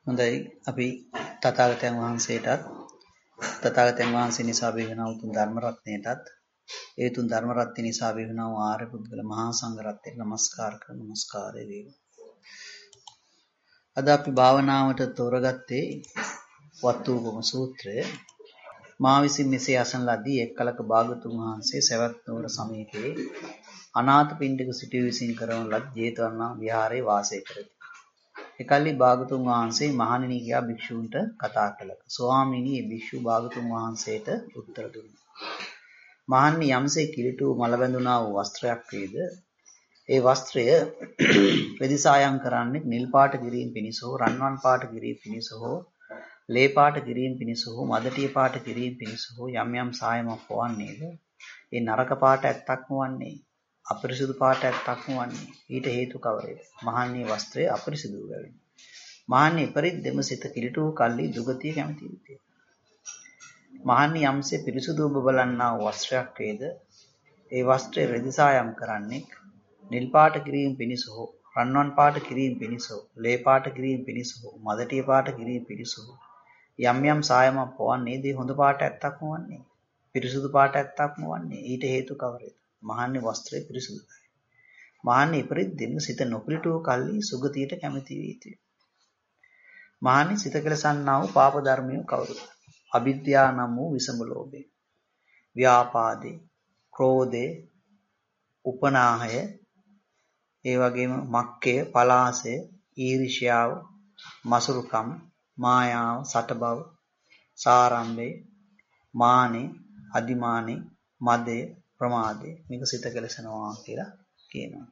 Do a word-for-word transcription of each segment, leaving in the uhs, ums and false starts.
හොඳයි අපි තථාගතයන් වහන්සේටත් තථාගතයන් වහන්සේ නිසා වේවනා උතුම් ධර්ම රත්නයටත් ඒ උතුම් ධර්ම රත්නය නිසා වේවනා වූ ආර්ය පුද්ගල මහා සංඝ රත්නයට නමස්කාර කරන නමස්කාරය වේවා. අද අපි භාවනාවට තෝරගත්තේ වත්ථූපම සූත්‍රය. මා විසින් මෙසේ අසන ලදී එක් කලක භාගතුන් වහන්සේ සවැත් නුවර සමීපයේ අනාථපිණ්ඩික සිටුව විසින් කරන ලද ජේතවනාරාම විහාරයේ වාසය කරති. එකල්හි භාගතුන් වහන්සේ මහණෙනි කියා භික්ෂූන්ට කතා කළා. ස්වාමීනි මේ භික්ෂු භාගතුන් වහන්සේට උත්තර දුන්නා. මහණනි යම්සේ කිලිටු මල බැඳුනා වූ වස්ත්‍රයක් වේද ඒ වස්ත්‍රය ප්‍රතිසායම් කරන්නේ නිල් පාට කිරීම පිණිස හෝ රන්වන් පාට කිරීම පිණිස හෝ ලේ පාට කිරීම පිණිස හෝ මදටිය පාට කිරීම පිණිස හෝ යම් යම් සායමක් වන්නේද ඒ නරක පාට ඇත්තක්ම වන්නේ අපරිසුදු පාට ඇත්තක්ම වන්නේ ඊට හේතු කවරේද? මහන්නේ වස්ත්‍රය අපරිසුදු බැවින්. මහන්නේ පරිද්දෙම සිත කිලිටු කල්ලි දුගතිය කැමති විදිය. මහන්නේ යම්සේ පිරිසුදු ඔබ බලන්නා වූ වස්ත්‍රයක් වේද ඒ වස්ත්‍රය රෙදිසායම් කරන්නේ නිල් පාට කිරීම පිණිස හෝ රන්වන් පාට කිරීම පිණිස හෝ ලේ පාට කිරීම පිණිස හෝ මදටිය පාට කිරීම පිණිස හෝ යම් යම් සායමක් පවන්නේ දී හොඳ පාට ඇත්තක්ම වන්නේ පිරිසුදු පාට ඇත්තක්ම වන්නේ ඊට හේතු කවරේද? මහන්නේ වස්ත්‍රය පිරිසුදුයි. මහන්නේ පරිද්දෙම සිත නොපිරිටු කල්ලි සුගතියට කැමති වේ යුතුය. මහන්නේ සිත කෙලසන්නා වූ පාප ධර්මය කවුරුද? අවිද්‍යාව නම් වූ විසම ලෝභය, ව්‍යාපාදේ, ක්‍රෝධේ, උපනාහය, ඒ වගේම මක්කය, පලාසය, ඊර්ෂ්‍යාව, මසුරුකම්, මායාව, සටබව, සාරම්භය, මානෙ, අදිමානෙ, මදය, ප්‍රමාදය මේක සිත කෙලසනවා කියලා කියනවා.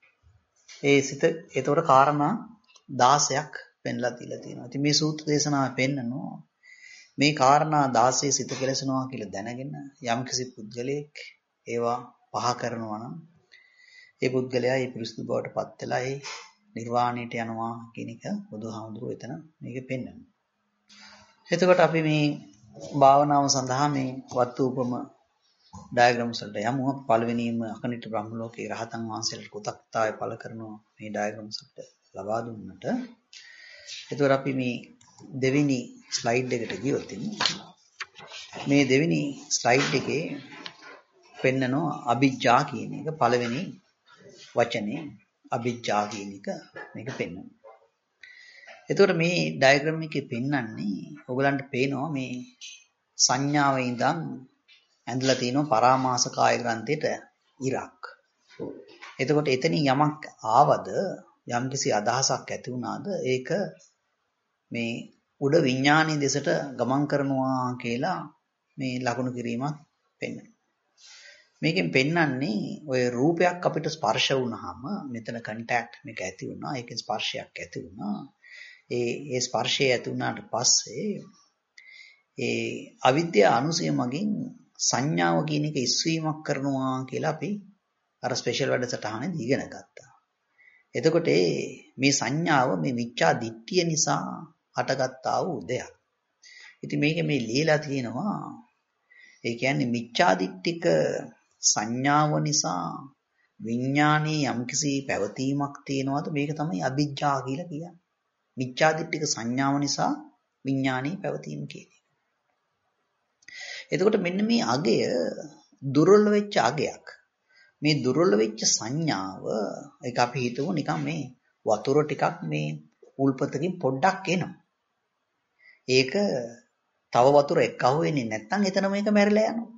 ඒ සිත ඒතකොට කාරණා දාසයක් පෙන්ලා දීලා තියෙනවා. ඉතින් මේ සූත්‍ර දේශනාව පෙන්නනවා මේ කාරණා දාසයේ සිත කෙලසනවා කියලා දැනගෙන යම්කිසි පුද්ගලයෙක් ඒවා පහ කරනවා නම් ඒ පුද්ගලයා ඒ පිරිසුදු බවට පත් වෙලා ඒ නිර්වාණයට යනවා කියන එක බුදුහාමුදුරුවෝ එතන මේක පෙන්නනවා. එතකොට අපි මේ භාවනාව සඳහා මේ වත්ථූපම ඩයග්‍රෑම්ස් වලට යමු. පළවෙනිම අකනිට බ්‍රහ්ම ලෝකේ රහතන් වහන්සේලාට කුතක්තාය පළ කරනවා මේ ඩයග්‍රෑම්ස් වලට ලබා දුන්නට. එතකොට අපි මේ දෙවෙනි ස්ලයිඩ් එකට ගියොත් මේ දෙවෙනි ස්ලයිඩ් එකේ පෙන්නනවා අභිජ්ජා කියන එක පළවෙනි වචනේ අභිජ්ජා කියන එක මේක පෙන්වනවා. එතකොට මේ ඩයග්‍රෑම් එකේ පෙන්වන්නේ ඔයගලන්ට පේනවා මේ සංඥාවේ ඉඳන් ඇඳලා තියෙනවා පරාමාස කාය ග්‍රන්ථයට ඉරක්. එතකොට එතනින් යමක් ආවද යම්කිසි අදහසක් ඇති වුණාද ඒක මේ උඩ විඥානීය දෙසට ගමන් කරනවා කියලා මේ ලකුණු කිරීමක් පෙන්වනවා. මේකෙන් පෙන්වන්නේ ඔය රූපයක් අපිට ස්පර්ශ වුණාම මෙතන කන්ටැක්ට් මේක ඇති වුණා. ඒකෙන් ස්පර්ශයක් ඇති වුණා. ඒ ඒ ස්පර්ශය ඇති වුණාට පස්සේ ඒ අවිද්‍යාව අනුසය මගින් සංඥාව කියන එක ඉස්වීමක් කරනවා කියලා අපි අර ස්පෙෂල් වැඩසටහනේ ඉගෙන ගත්තා. එතකොට මේ සංඥාව මේ මිච්ඡා දිට්ඨිය නිසා හටගත්තා වූ දෙයක්. ඉතින් මේක මේ লীලා තියෙනවා. ඒ කියන්නේ මිච්ඡා දිට්ඨික සංඥාව නිසා විඥානයේ යම්කිසි පැවතීමක් තියෙනවාද මේක තමයි අභිජ්ජා කියලා කියන්නේ. මිච්ඡා දිට්ඨික සංඥාව නිසා විඥානයේ පැවතීම කියන්නේ. එතකොට මෙන්න මේ අගය දුර්වල වෙච්ච අගයක්. මේ දුර්වල වෙච්ච සංඥාව ඒක අපි හිතමු නිකන් මේ වතුර ටිකක් මේ උල්පතකින් පොඩ්ඩක් එනවා. ඒක තව වතුර එක්කහුව වෙන්නේ නැත්නම් එතන මේක මැරිලා යනවා.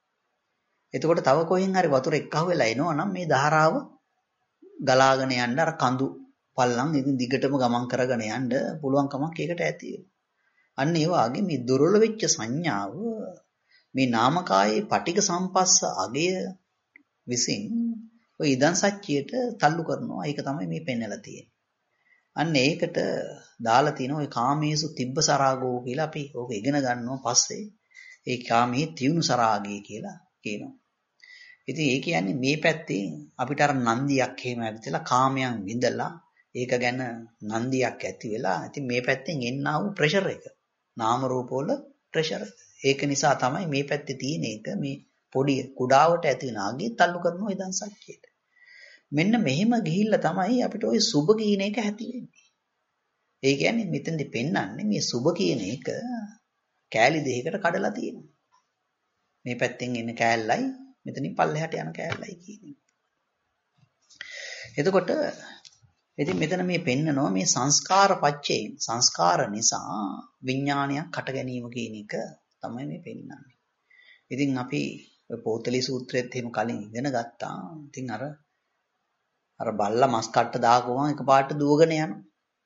එතකොට තව කොහෙන් හරි වතුර එක්කහුව වෙලා එනවා නම් මේ ධාරාව ගලාගෙන යන්න අර කඳු පල්ලම් ඉතින් දිගටම ගමන් කරගෙන යන්න පුළුවන් කමක් ඒකට ඇති වෙනවා. අන්න ඒ වගේ මේ දුර්වල වෙච්ච සංඥාව මේ නාමකායේ පටික සම්පස්ස අගය විසින් ඔය ඉදන් සත්‍යයට තල්ලු කරනවා. ඒක තමයි මේ පෙන්නලා තියෙන්නේ. අන්න ඒකට දාලා තියෙන ඔය කාමේසු තිබ්බ සරාගෝ කියලා අපි ඕක ඉගෙන ගන්නවා පස්සේ ඒ කාමයේ තියුණු සරාගය කියලා කියනවා. ඉතින් ඒ කියන්නේ මේ පැත්තේ අපිට අර නන්දියක් එහෙම ඇවිදලා කාමයන් විඳලා ඒක ගැන නන්දියක් ඇති වෙලා ඉතින් මේ පැත්තෙන් එන්නා වූ ප්‍රෙෂර් එක නාම රූප වල ප්‍රෙෂර් ඒක නිසා තමයි මේ පැත්තේ තියෙන එක මේ පොඩි කුඩාවට ඇති වෙන ආගේ තල්ලු කරනවා ඉදන් සත්‍යයට. මෙන්න මෙහෙම ගිහිල්ලා තමයි අපිට ওই සුභ කියන එක ඇති වෙන්නේ. ඒ කියන්නේ මෙතෙන්දි පෙන්වන්නේ මේ සුබ කියන එක කෑලි දෙකකට කඩලා තියෙනවා. මේ පැත්තෙන් එන කෑල්ලයි මෙතනින් පල්ලෙහාට යන කෑල්ලයි කියන්නේ. එතකොට ඉතින් මෙතන මේ පෙන්නනවා මේ සංස්කාර පච්චේ සංස්කාර නිසා විඥානයක් හට ගැනීම කියන එක තමයි මේ පෙන්නන්නේ. ඉතින් අපි ඔය පෝතලී සූත්‍රයේත් එහෙම කලින් ඉගෙන ගත්තා. ඉතින් අර අර බල්ලා මස් කට්ට දාගුවම එකපාරට දුවගෙන යනවා.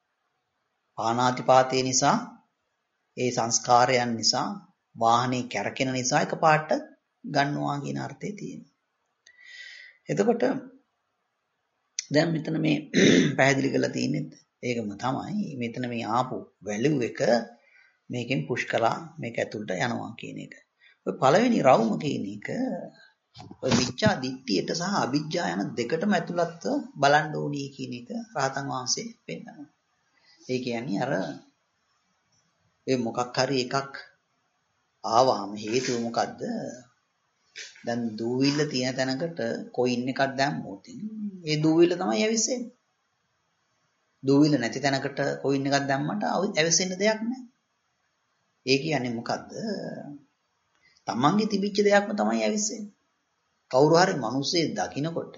පානාතිපාතේ නිසා ඒ සංස්කාරයන් නිසා වාහනේ කැරකෙන නිසා එකපාරට ගන්නවා කියන අර්ථය තියෙනවා. එතකොට දැන් මෙතන මේ පැහැදිලි කරලා තියෙන්නේ ඒකම තමයි. මෙතන මේ ආපු වැලියු එක මේකෙන් පුෂ් කරලා මේක ඇතුළට යනවා කියන එක. ඔය පළවෙනි රවුම කියන එක ඔය මිච්ඡා දිට්ඨියට සහ අවිජ්ජා යන දෙකටම ඇතුළත්ව බලන්න ඕනේ කියන එක රහතන් වහන්සේ පෙන්නනවා. ඒ කියන්නේ අර ඒ මොකක් හරි එකක් ආවම හේතුව මොකද්ද? දැන් දූවිල්ල තියෙන තැනකට කොයින් එකක් දැම්මොත් ඒ දූවිල්ල තමයි ඇවිස්සෙන්නේ. දූවිල්ල නැති තැනකට කොයින් එකක් දැම්මට ඇවිස්සෙන්න දෙයක් නැහැ. ඒ කියන්නේ මොකද්ද? තමන්ගේ තිබිච්ච දෙයක්ම තමයි ඇවිස්සෙන්නේ. කවුරු හරි මිනිස්සෙක් දකින්නකොට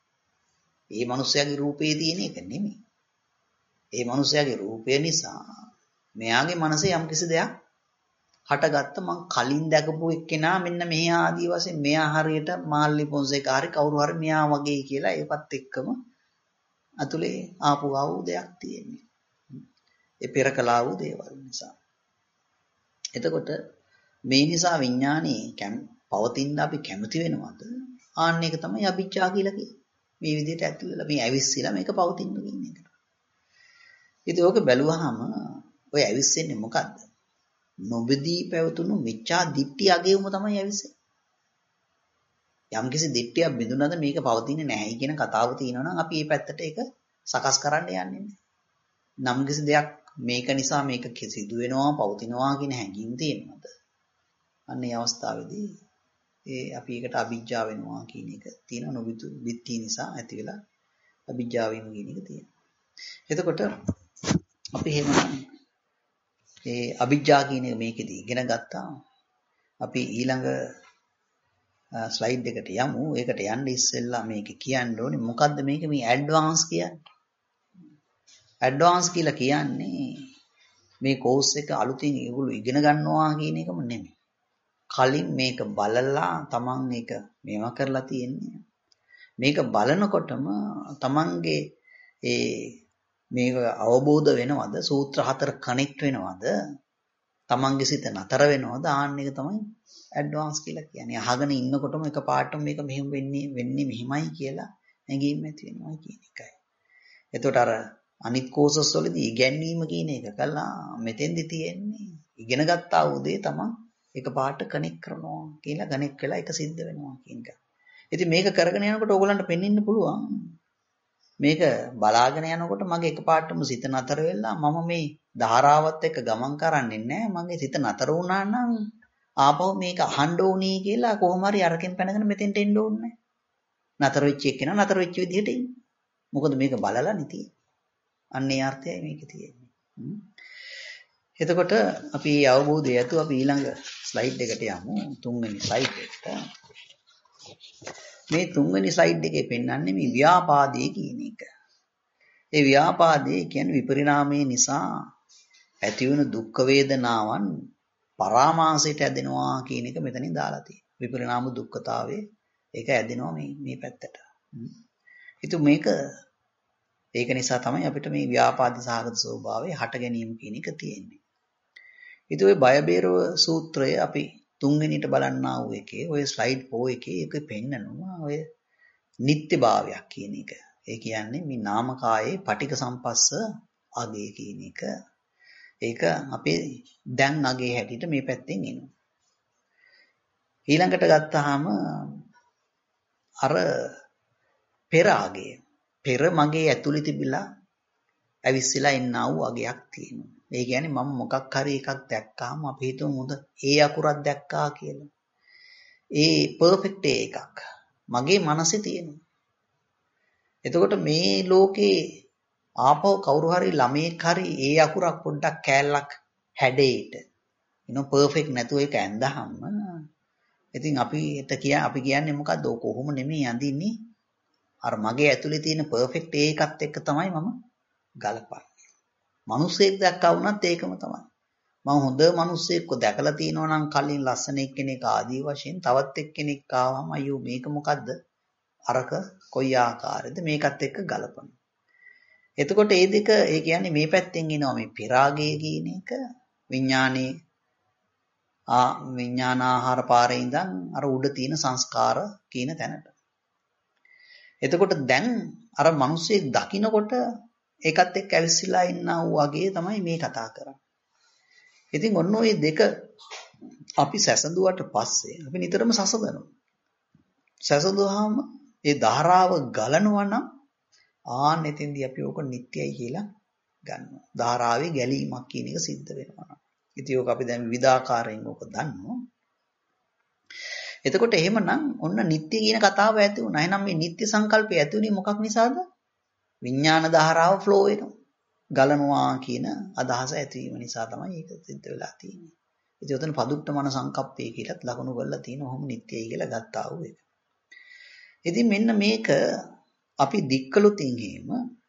ඒ මිනිස්යාගේ රූපේ තියෙන එක නෙමෙයි. ඒ මිනිස්යාගේ රූපය නිසා මෙයාගේ මනසේ යම්කිසි දෙයක් හටගත්ත මං කලින් දැකපු එක්කෙනා මෙන්න මෙහි ආදී වශයෙන් මෙයා හරියට මාල්ලි පොන්සේකා හරි කවුරු හරි මෙයා වගේ කියලා ඒකත් එක්කම අතුලේ ආපු ආවු දෙයක් තියෙන්නේ. ඒ පෙර කළා වූ දේවල් නිසා. එතකොට මේ නිසා විඥානේ පවතින අපි කැමති වෙනවද? ආන්න එක තමයි අභිජ්ජා කියලා කියන්නේ. මේ විදිහට ඇතුළේ මේ ඇවිස්සලා මේක පවතින කියන එක. ඉතින් ඕක බැලුවාම ඔය ඇවිස්සෙන්නේ මොකද්ද? නොබෙදී පැවතුණු මිච්ඡා දිට්ඨිය අගේම තමයි ඇවිස්සෙන්නේ. යම්කිසි දිට්ඨියක් බිඳුනද මේක පවතින්නේ නැහැ කියන කතාව තියෙනවා නම් අපි මේ පැත්තට ඒක සකස් කරන්න යන්නේ නැහැ. නම් කිසි දෙයක් මේක නිසා මේක සිදු වෙනවා පවතිනවා කියන හැඟීම තියෙනවද? අන්න ඒ අවස්ථාවේදී ඒ අපි ඒකට අභිජ්ජා වෙනවා කියන එක තියෙනවා. නොබිතු දිට්ඨිය නිසා ඇති වෙලා අභිජ්ජා වීම කියන එක තියෙනවා. එතකොට අපි එහෙම ඒ අභිජ්ජා කියන එක මේකෙදී ඉගෙන ගත්තා. අපි ඊළඟ ස්ලයිඩ් එකට යමු. ඒකට යන්න ඉස්සෙල්ලා මේක කියන්න ඕනේ මොකද්ද මේක මේ ඇඩ්වාන්ස් කියන්නේ. ඇඩ්වාන්ස් කියලා කියන්නේ මේ කෝස් එක අලුතින් ඒගොල්ලෝ ඉගෙන ගන්නවා කියන එකම නෙමෙයි. කලින් මේක බලලා තමන් මේක මේවා කරලා තියෙන්නේ. මේක බලනකොටම තමන්ගේ ඒ මේක අවබෝධ වෙනවද? සූත්‍ර හතර කනෙක්ට් වෙනවද? තමන්ගේ සිත නතර වෙනවද? ආන්න එක තමයි ඇඩ්වාන්ස් කියලා කියන්නේ. අහගෙන ඉන්නකොටම එකපාරටම මේක මෙහෙම වෙන්නේ වෙන්නේ මෙහිමයි කියලා හැඟීම් ඇති වෙනවා කියන එකයි. එතකොට අර අනිත් කෝසස් වලදී ඉගැන්වීම කියන එක කළා මෙතෙන්දි තියෙන්නේ ඉගෙන ගත්තා වූ දේ තමන් එකපාරට කනෙක්ට් කරනවා කියලා කනෙක්ට් වෙලා ඒක සිද්ධ වෙනවා කියන එක. ඉතින් මේක කරගෙන යනකොට ඕගොල්ලන්ට පෙන්වෙන්න පුළුවන් මේක බලාගෙන යනකොට මගේ එකපාරටම සිත නතර වෙලා මම මේ ධාරාවත් එක්ක ගමන් කරන්නේ නැහැ. මගේ සිත නතර වුණා නම් ආපහු මේක අහන්න ඕනේ කියලා කොහොම හරි අරකින් පැනගෙන මෙතෙන්ට එන්න ඕනේ. නතර වෙච්ච එක්කෙනා නතර වෙච්ච විදිහට ඉන්නේ. මොකද මේක බලලා නෙතියි. අන්න ඒ අර්ථයයි මේකේ තියෙන්නේ. එතකොට අපි අවබෝධය ඇතුව අපි ඊළඟ ස්ලයිඩ් එකට යමු. තුන්වෙනි ස්ලයිඩ් එකට. මේ තුන්වෙනි ස්ලයිඩ් එකේ පෙන්වන්නේ මේ ව්‍යාපාදේ කියන එක. ඒ ව්‍යාපාදේ කියන්නේ විපරිණාමයේ නිසා ඇතිවන දුක් වේදනාවන් පරාමාසයට ඇදෙනවා කියන එක මෙතනින් දාලා තියෙනවා. විපරිණාම දුක්ඛතාවයේ ඒක ඇදෙනවා මේ මේ පැත්තට. ඉතින් මේක ඒක නිසා තමයි අපිට මේ ව්‍යාපාද සහගත ස්වභාවය හට ගැනීම කියන එක තියෙන්නේ. ඉතින් ඔය බය බේරව සූත්‍රය අපි තුන්වෙනිට බලන්නා වූ එකේ ඔය ස්ලයිඩ් ෆෝර් එකේ ඒක පෙන්නනවා ඔය නිත්‍යභාවයක් කියන එක. ඒ කියන්නේ මේ නාමකායේ පටික සම්පස්ස අගය කියන එක. ඒක අපේ දැන් අගේ හැටියට මේ පැත්තෙන් එනවා. ඊළඟට ගත්තාම අර පෙර අගය. පෙර මගේ ඇතුළේ තිබිලා ඇවිස්සලා එන්නා වූ අගයක් තියෙනවා. ඒ කියන්නේ මම මොකක් හරි එකක් දැක්කාම අපි හිතමු හොඳ ඒ අකුරක් දැක්කා කියලා. ඒ පර්ෆෙක්ට් එකක් මගේ මනසේ තියෙනවා. එතකොට මේ ලෝකේ ආපහු කවුරු හරි ළමයෙක් හරි ඒ අකුරක් පොඩ්ඩක් කෑල්ලක් හැඩේට you know perfect නැතුව ඒක ඇඳහම ඉතින් අපිට කිය අපි කියන්නේ මොකද්ද කොහොම නෙමෙයි අඳින්නේ අර මගේ ඇතුලේ තියෙන perfect ඒකත් එක්ක තමයි මම ගලපන්නේ. මිනිස්සෙක් දැක්කා වුණත් ඒකම තමයි. මම හොඳ මිනිස්සෙක්ව දැකලා තියෙනවා නම් කලින් ලස්සන එක්කෙනෙක් ආදී වශයෙන් තවත් එක්කෙනෙක් ආවම අයියෝ මේක මොකද්ද? අරක කොයි ආකාරයේද මේකත් එක්ක ගලපනවා. එතකොට මේ දෙක ඒ කියන්නේ මේ පැත්තෙන් එනවා මේ පිරාගය කියන එක විඥානයේ ආ විඥානාහාර පාරේ ඉඳන් අර උඩ තියෙන සංස්කාර කියන තැනට. එතකොට දැන් අර මිනිස්සෙක් දකින්නකොට ඒකත් එක්ක ඇවිස්සලා ඉන්නා වූ වගේ තමයි මේ කතා කරන්නේ. ඉතින් ඔන්න ඔය දෙක අපි සැසඳුවට පස්සේ අපි නිතරම සසඳනවා. සැසඳුවාම ඒ ධාරාව ගලනවා නම් ආන්න එතෙන්දී අපි ඕක නිට්ටයයි කියලා ගන්නවා. ධාරාවේ ගැලීමක් කියන එක සිද්ධ වෙනවා. ඉතින් ඕක අපි දැන් විවිධාකාරයෙන් ඕක දන්නවා. එතකොට එහෙමනම් ඔන්න නිට්ටය කියන කතාව ඇති වුණා. එහෙනම් මේ නිට්ටය සංකල්පය ඇති වුණේ මොකක් නිසාද? විඥාන ධාරාව ෆ්ලෝ වෙනවා. ගලනවා කියන අදහස ඇතිවීම නිසා තමයි ඒක සිද්ධ වෙලා තියෙන්නේ. ඉතින් උතන පදුට්ටමන සංකප්පය කියලාත් ලකුණු කරලා තියෙන ඔහොම නිට්ටයයි කියලා ගත්තා වූ එක. ඉතින් මෙන්න මේක අපි දික්කලුත් ඉංගෙම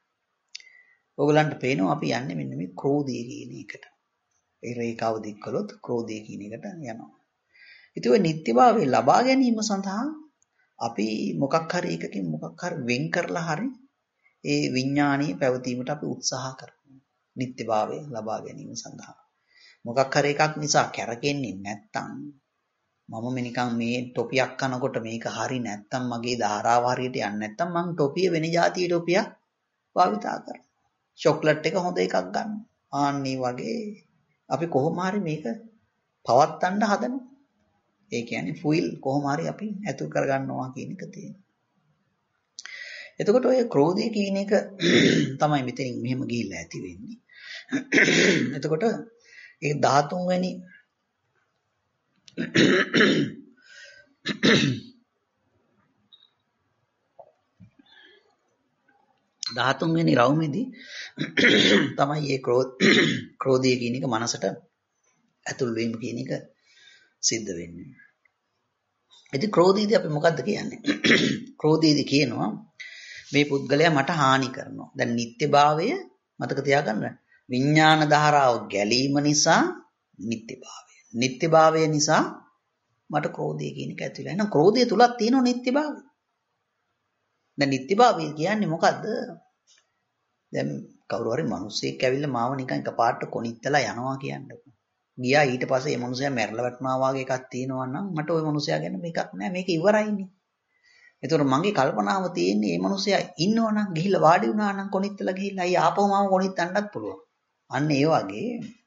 ඔයගලන්ට පේනවා අපි යන්නේ මෙන්න මේ ක්‍රෝධය කියන එකට. ඒ රේඛාව දික්කලොත් ක්‍රෝධය කියන එකට යනවා. ඉතින් ඔය නිට්ටයභාවය ලබා ගැනීම සඳහා අපි මොකක් හරි එකකින් මොකක් හරි වෙන් කරලා හරි ඒ විඥානීය පැවතීමට අපි උත්සාහ කරනවා. නිට්ටයභාවය ලබා ගැනීම සඳහා. මොකක් හරි එකක් නිසා කැරකෙන්නේ නැත්තම් මම මෙනිකන් මේ ටොපියක් කනකොට මේක හරි නැත්තම් මගේ ධාරාව හරියට යන්නේ නැත්තම් මං ටොපිය වෙන જાතිය ටොපියක් භාවිතා කරනවා. චොක්ලට් එක හොඳ එකක් ගන්න. ආන්නේ වගේ අපි කොහොම හරි මේක පවත්තන්න හදනවා. ඒ කියන්නේ ෆුයිල් කොහොම හරි අපි ඇතුල් කරගන්නවා කියන එක තියෙනවා. එතකොට ඔය ක්‍රෝධය කියන එක තමයි මෙතනින් මෙහෙම ගිහිල්ලා ඇති වෙන්නේ. එතකොට ඒ දහතුන් වෙනි දහතුන් වෙනි රවුමේදී තමයි මේ ක්‍රෝධ ක්‍රෝධය කියන එක මනසට ඇතුල් වීම කියන එක සිද්ධ වෙන්නේ. ඉතින් ක්‍රෝධයේදී අපි මොකද්ද කියන්නේ? ක්‍රෝධයේදී කියනවා මේ පුද්ගලයා මට හානි කරනවා. දැන් නිට්ටයභාවය මතක තියාගන්න. විඥාන ධාරාව ගැලීම නිසා නිට්ටයභාවය. නිට්ටයභාවය නිසා මට ක්‍රෝධය කියන එක ඇති වෙලා. එහෙනම් ක්‍රෝධය තුලක් තියෙන නිට්ටයභාවය. දැන් නිට්ටයභාවය කියන්නේ මොකද්ද? දැන් කවුරු හරි මිනිස්සෙක් ඇවිල්ලා මාව නිකන් එකපාරට කොනිත්තලා යනවා කියන්නේ. ගියා ඊට පස්සේ මේ මිනිසයා මැරලා වැටුණා වගේ එකක් තියෙනවා නම් මට ওই මිනිසයා ගැන මේකක් නෑ මේක ඉවරයිනේ. ඒතකොට මගේ කල්පනාව තියෙන්නේ මේ මිනිසයා ඉන්නවනම් ගිහිල්ලා වාඩි වුණා නම් කොනිත්තලා ගිහිල්ලා අයියා ආපහු මාව කොනිත්තන්නත් පුළුවන්. අන්න ඒ වගේ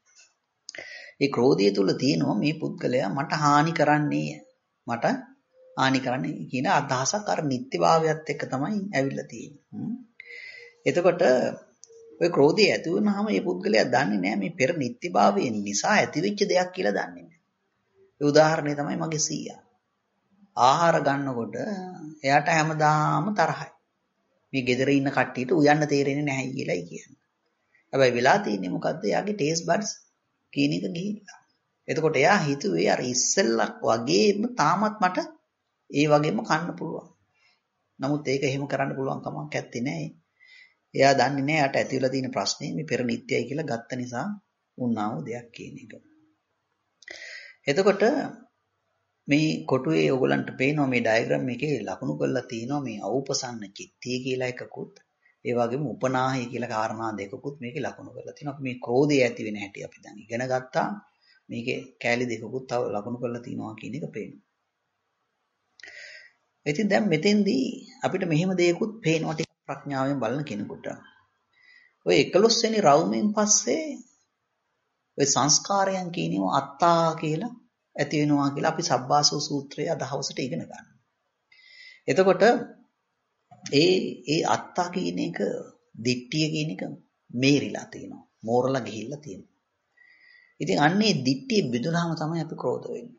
ඒ ක්‍රෝධය තුල තියෙනවා මේ පුද්ගලයා මට හානි කරන්නේ මට හානි කරන්නේ කියන අදහසක් අර නිත්‍යභාවයත් එක්ක තමයි ඇවිල්ලා තියෙන්නේ. එතකොට ඔය ක්‍රෝධය ඇති වුනහම මේ පුද්ගලයා දන්නේ නැහැ මේ පෙර නිත්‍යභාවය නිසා ඇතිවෙච්ච දෙයක් කියලා දන්නේ නැහැ. ඒ උදාහරණය තමයි මගේ සීයා. ආහාර ගන්නකොට එයාට හැමදාම තරහයි. මේ ගෙදර ඉන්න කට්ටියට උයන්න තේරෙන්නේ නැහැ කියලායි කියන්නේ. හැබැයි වෙලා තියෙන්නේ මොකද්ද? එයාගේ ටේස්ට් බඩ්ස් කියන එක ගිහිල්ලා. එතකොට එයා හිතුවේ අර ඉස්සෙල්ලක් වගේම තාමත් මට ඒ වගේම කන්න පුළුවන්. නමුත් ඒක එහෙම කරන්න පුළුවන් කමක් නැත්තේ නෑ. එයා දන්නේ නෑ යට ඇති වෙලා තියෙන ප්‍රශ්නේ මේ පෙර නිත්‍යයි කියලා ගත්ත නිසා වුණා වූ දෙයක් කියන එක. එතකොට මේ කොටුවේ ඔයගලන්ට පේනවා මේ ඩයග්‍රෑම් එකේ ලකුණු කරලා තියෙනවා මේ අවුපසන්න චිත්තය කියලා එකකුත් ඒ වගේම උපනාහය කියලා කාරණා දෙකකුත් මේකේ ලකුණු කරලා තියෙනවා. අපි මේ ක්‍රෝධය ඇති වෙන හැටි අපි දැන් ඉගෙන ගත්තා. මේකේ කැලි දෙකකුත් තව ලකුණු කරලා තියෙනවා කියන එක පේනවා. ඉතින් දැන් මෙතෙන්දී අපිට මෙහෙම දෙයක්ත් පේනවා ටික ප්‍රඥාවෙන් බලන කෙනෙකුට. ඔය එකොළොස් වෙනි රවුමෙන් පස්සේ ඔය සංස්කාරයන් කියනවා අත්තා කියලා ඇති වෙනවා කියලා අපි සබ්බාසෝ සූත්‍රයේ අදහවසට ඉගෙන ගන්නවා. එතකොට ඒ ඒ අත්තා කියන එක දිට්ඨිය කියන එක මේරිලා තියෙනවා. මෝරලා ගිහිල්ලා තියෙනවා. ඉතින් අන්නේ දිට්ඨිය බිඳුනහම තමයි අපි ක්‍රෝධ වෙන්නේ.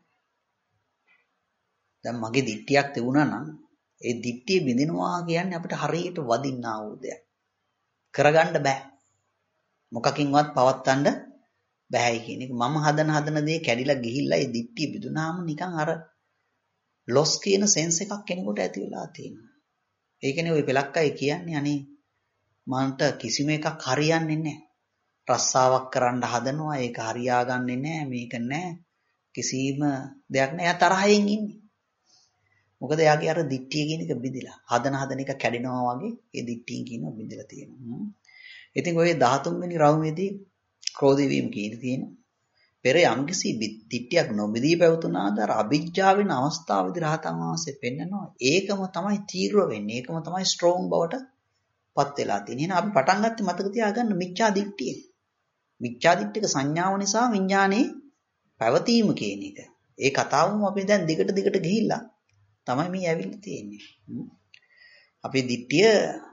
දැන් මගේ දිට්ඨියක් තිබුණා නම් ඒ දිට්ඨිය බිඳිනවා කියන්නේ අපිට හරියට වදින්නා වූ දෙයක්. කරගන්න බෑ. මොකකින්වත් පවත්තන්න බෑයි කියන එක. මම හදන හදන දේ කැඩිලා ගිහිල්ලා ඒ දිට්ඨිය බිඳුනාම නිකන් අර ලොස් කියන සෙන්ස් එකක් කෙනෙකුට ඇති වෙලා තියෙනවා. ඒකනේ ওই පෙලක් අය කියන්නේ අනේ මන්ට කිසිම එකක් හරියන්නේ නැහැ. රස්සාවක් කරන්න හදනවා ඒක හරියාගන්නේ නැහැ මේක නැහැ. කිසිම දෙයක් නැහැ. එයා තරහෙන් ඉන්නේ. මොකද එයාගේ අර දිට්ඨිය කියන එක බිඳිලා. හදන හදන එක කැඩෙනවා වගේ ඒ දිට්ඨියෙන් කියනවා බිඳිලා තියෙනවා. ඉතින් ඔය දහතුන් වෙනි රවුමේදී ක්‍රෝධ වීම කියන තියෙනවා. පෙර යම්කිසි දිට්ඨියක් නොබිදී පැවතුනාද අර අවිජ්ජා වෙන අවස්ථාවේදී රහතන් වහන්සේ පෙන්නනවා. ඒකම තමයි තීව්‍ර වෙන්නේ. ඒකම තමයි ස්ට්‍රෝං බවට පත් වෙලා තියෙන්නේ. එහෙනම් අපි පටන් ගත්තේ මතක තියාගන්න මිච්ඡා දිට්ඨිය. මිච්ඡා දිට්ඨික සංඥාව නිසා විඥානේ පැවතීම කියන එක. ඒ කතාවම අපි දැන් දිගට දිගට ගිහිල්ලා තමයි මේ ඇවිල්ලා තියෙන්නේ. අපේ දිට්ඨිය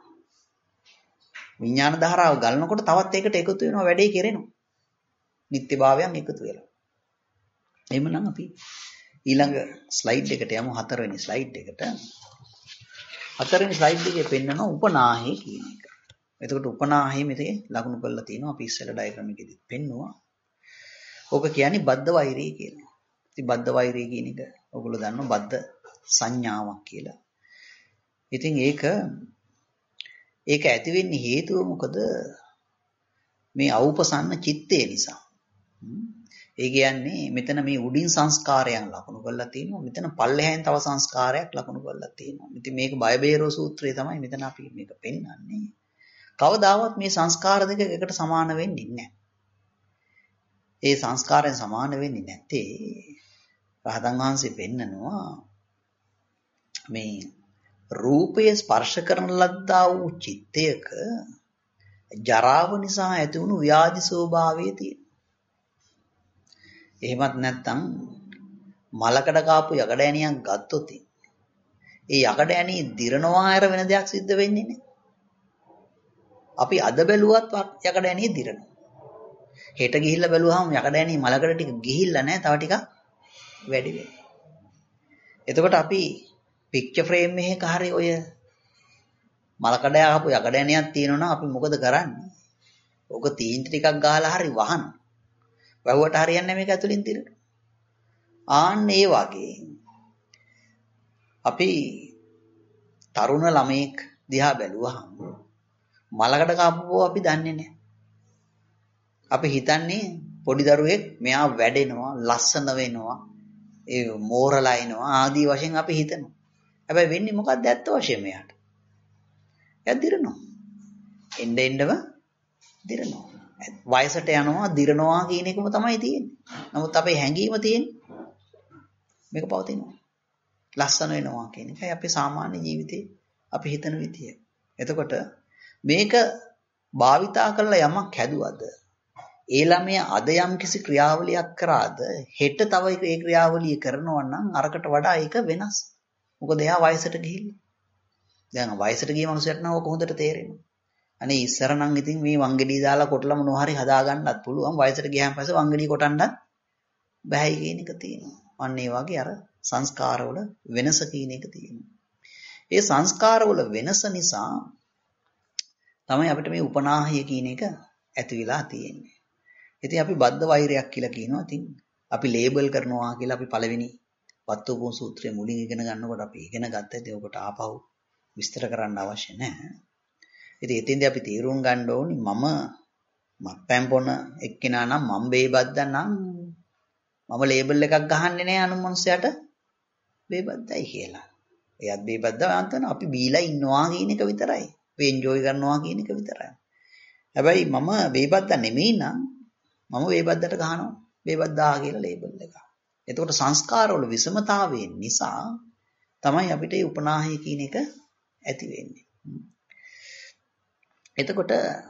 විඥාන ධාරාව ගලනකොට තවත් ඒකට එකතු වෙනවා වැඩේ කෙරෙනවා. නිත්‍යභාවයන් එකතු වෙලා. එහෙමනම් අපි ඊළඟ ස්ලයිඩ් එකට යමු හතරවෙනි ස්ලයිඩ් එකට. හතරවෙනි ස්ලයිඩ් එකේ පෙන්නන උපනාහය කියන එක. එතකොට උපනාහය මෙතේ ලකුණු කරලා තියෙනවා. අපි ඉස්සෙල්ලා ඩයග්‍රෑම් එකේදී පෙන්නුවා. ඕක කියන්නේ බද්ධ වෛරය කියලා. ඉතින් බද්ධ වෛරය කියන එක ඔයගොල්ලෝ දන්නවා බද්ධ සංඥාවක් කියලා. ඉතින් ඒක ඒක ඇති වෙන්නේ හේතුව මොකද? මේ අවුපසන්න චිත්තය නිසා. ඒ කියන්නේ මෙතන මේ උඩින් සංස්කාරයන් ලකුණු කරලා තියෙනවා. මෙතන පල්ලෙහාෙන් තව සංස්කාරයක් ලකුණු කරලා තියෙනවා. ඉතින් මේක බයබේරෝ සූත්‍රය තමයි මෙතන අපි මේක පෙන්වන්නේ. කවදාවත් මේ සංස්කාර දෙක එකට සමාන වෙන්නේ නැහැ. ඒ සංස්කාරයන් සමාන වෙන්නේ නැත්තේ රහතන් වහන්සේ පෙන්නනවා මේ රූපය ස්පර්ශ කරන ලද්දා වූ චිත්තයක ජරාව නිසා ඇති වුණු ව්‍යාධි ස්වභාවය තියෙනවා. එහෙමත් නැත්නම් මලකඩ කාපු යකඩ ඇණියක් ගත්තොත් ඒ යකඩ ඇණිය දිරනවා ආර වෙන දෙයක් සිද්ධ වෙන්නේ නැහැ. අපි අද බැලුවත් යකඩ ඇණිය දිරනවා. හෙට ගිහිල්ලා බැලුවාම යකඩ ඇණිය මලකඩ ටික ගිහිල්ලා නැහැ. තව ටිකක් වැඩි වෙනවා. එතකොට අපි පික්චර් ෆ්‍රේම් එකක හරි ඔය මලකඩ ආපු යකඩ ඇණියක් තියෙනවා අපි මොකද කරන්නේ? ඔක තීන්ත ටිකක් ගහලා හරි වහන. වැහුවට හරියන්නේ මේක ඇතුලින් තිරන. ආන්න ඒ වගේ අපි තරුණ ළමෙක් දිහා බැලුවහම මලකඩ කාපුවෝ අපි දන්නේ නැහැ. අපි හිතන්නේ පොඩි දරුවෙක් මෙයා වැඩෙනවා, ලස්සන වෙනවා, ඒ මෝරලා එනවා ආදී වශයෙන් අපි හිතනවා. හැබැයි වෙන්නේ මොකක්ද ඇත්ත වශයෙන් මෙයාට? එයා දිරනවා. එන්න එන්නම දිරනවා. වයසට යනවා දිරනවා කියන එකම තමයි තියෙන්නේ. නමුත් අපේ හැඟීම තියෙන්නේ මේක පවතිනවා. ලස්සන වෙනවා කියන එකයි අපේ සාමාන්‍ය ජීවිතේ අපි හිතන විදිය. එතකොට මේක භාවිතා කරලා යමක් හැදුවද ඒ ළමයා අද යම් කිසි ක්‍රියාවලියක් කරාද හෙට තව ඒ ක්‍රියාවලිය කරනවා නම් අරකට වඩා ඒක වෙනස්. මොකද එයා වයසට ගිහිල්ලා. දැන් වයසට ගිය මනුස්සයෙක් නම් ඕක හොඳට තේරෙනවා. අනේ ඉස්සර නම් ඉතින් මේ වංගෙඩිය දාලා කොටලා මොනවා හරි හදා ගන්නත් පුළුවන්. වයසට ගියාන් පස්සේ වංගෙඩිය කොටන්නත් බෑයි කියන එක තියෙනවා. අන්න ඒ වගේ අර සංස්කාරවල වෙනස කියන එක තියෙනවා. ඒ සංස්කාරවල වෙනස නිසා තමයි අපිට මේ උපනාහය කියන එක ඇති වෙලා තියෙන්නේ. ඉතින් අපි බද්ධ වෛරයක් කියලා කියනවා. ඉතින් අපි ලේබල් කරනවා කියලා අපි පළවෙනි වත්තුපෝ සූත්‍රයේ මුලින් ඉගෙන ගන්නකොට අපි ඉගෙන ගත්තා. ඉතින් ඔකට ආපහු විස්තර කරන්න අවශ්‍ය නැහැ. ඉතින් එතෙන්දී අපි තීරුම් ගන්න ඕනි මම මත්පැන් බොන එක්කිනා නම් මම බේබද්දා නම් මම ලේබල් එකක් ගහන්නේ නැහැ අනු මනුස්සයට බේබද්දයි කියලා. එයාත් බේබද්දා වන්තන අපි බීලා ඉන්නවා කියන එක විතරයි. අපි එන්ජොයි කරනවා කියන එක විතරයි. හැබැයි මම බේබද්දා නෙමෙයි නම් මම බේබද්දට ගහනවා බේබද්දා කියලා ලේබල් එක. එතකොට සංස්කාරවල විෂමතාවය නිසා තමයි අපිට මේ උපනාහය කියන එක ඇති වෙන්නේ. එතකොට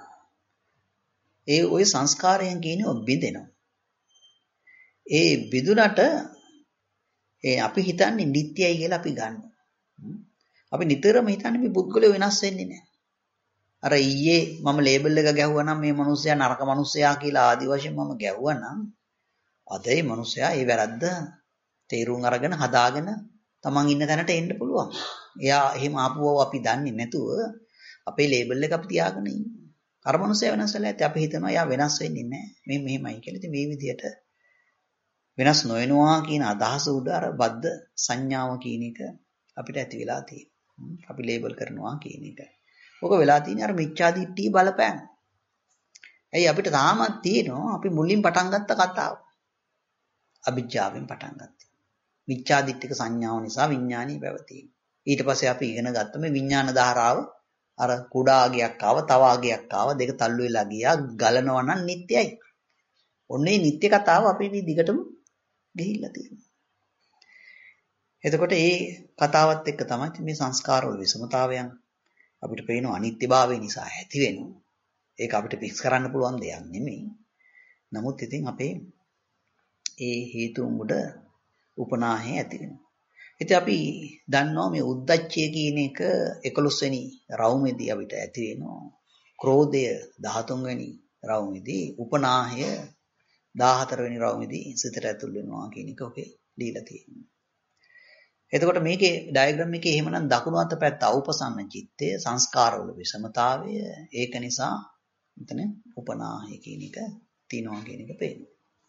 ඒ ওই සංස්කාරයන් කියන්නේ බිඳෙනවා. ඒ බිඳුනට ඒ අපි හිතන්නේ නිට්ටයයි කියලා අපි ගන්නවා. අපි නිතරම හිතන්නේ මේ පුද්ගලයා වෙනස් වෙන්නේ නැහැ. අර ඊයේ මම ලේබල් එක ගැහුවා නම් මේ මිනිස්සයා නරක මිනිස්සයා කියලා ආදි වශයෙන් මම ගැහුවා නම් අද මේ මිනිස්සයා ඒ වැරද්ද තේරුම් අරගෙන හදාගෙන තමන් ඉන්න තැනට එන්න පුළුවන්. එයා එහෙම ආපුවව අපි දන්නේ නැතුව අපේ ලේබල් එක අපි තියාගෙන ඉන්නවා. අර මනුස්සයා වෙනස් වෙලා ඇති අපි හිතනවා යා වෙනස් වෙන්නේ නැහැ. මේ මෙහෙමයි කියලා. ඉතින් මේ විදිහට වෙනස් නොවෙනවා කියන අදහස උඩ අර බද්ධ සංඥාව කියන එක අපිට ඇති වෙලා තියෙනවා. අපි ලේබල් කරනවා කියන එක. ඔක වෙලා තියෙන්නේ අර මිච්ඡා දිට්ඨිය බලපෑම. ඇයි අපිට තාමත් තියෙනවා අපි මුලින් පටන් ගත්ත කතාව. අවිජ්ජාවෙන් පටන් ගත්තා. මිච්ඡා දිට්ඨික සංඥාව නිසා විඥානීය පැවතීම. ඊට පස්සේ අපි ඉගෙන ගත්ත මේ විඥාන ධාරාව අර කුඩා ආගයක් ආව, තව ආගයක් ආව, දෙක තල්ලු වෙලා ගියා, ගලනවා නම් නිට්ටයයි. ඔන්නේ නිට්ටය කතාව අපි මේ දිගටම ගිහිල්ලා තියෙනවා. එතකොට මේ කතාවත් එක්ක තමයි මේ සංස්කාරවල විසමතාවයන් අපිට පේන අනිත්‍යභාවය නිසා ඇති වෙනවා. ඒක අපිට ෆික්ස් කරන්න පුළුවන් දෙයක් නෙමෙයි. නමුත් ඉතින් අපේ ඒ හේතුන් උඩ උපනාහය ඇති වෙනවා. ඉතින් අපි දන්නවා මේ උද්දච්චය කියන එක එකොළොස් වෙනි රවුමේදී අපිට ඇති වෙනවා. ක්‍රෝධය දහතුන් වෙනි රවුමේදී, උපනාහය දාහතර වෙනි රවුමේදී සිතට ඇතුල් වෙනවා කියන එක ඔකේ දීලා තියෙනවා. එතකොට මේකේ ඩයග්‍රෑම් එකේ එහෙමනම් දකුණු අත පැත්ත අවපසන්න චිත්තය, සංස්කාරවල විෂමතාවය, ඒක නිසා මෙතන උපනාහය කියන එක තියෙනවා කියන එක පේනවා.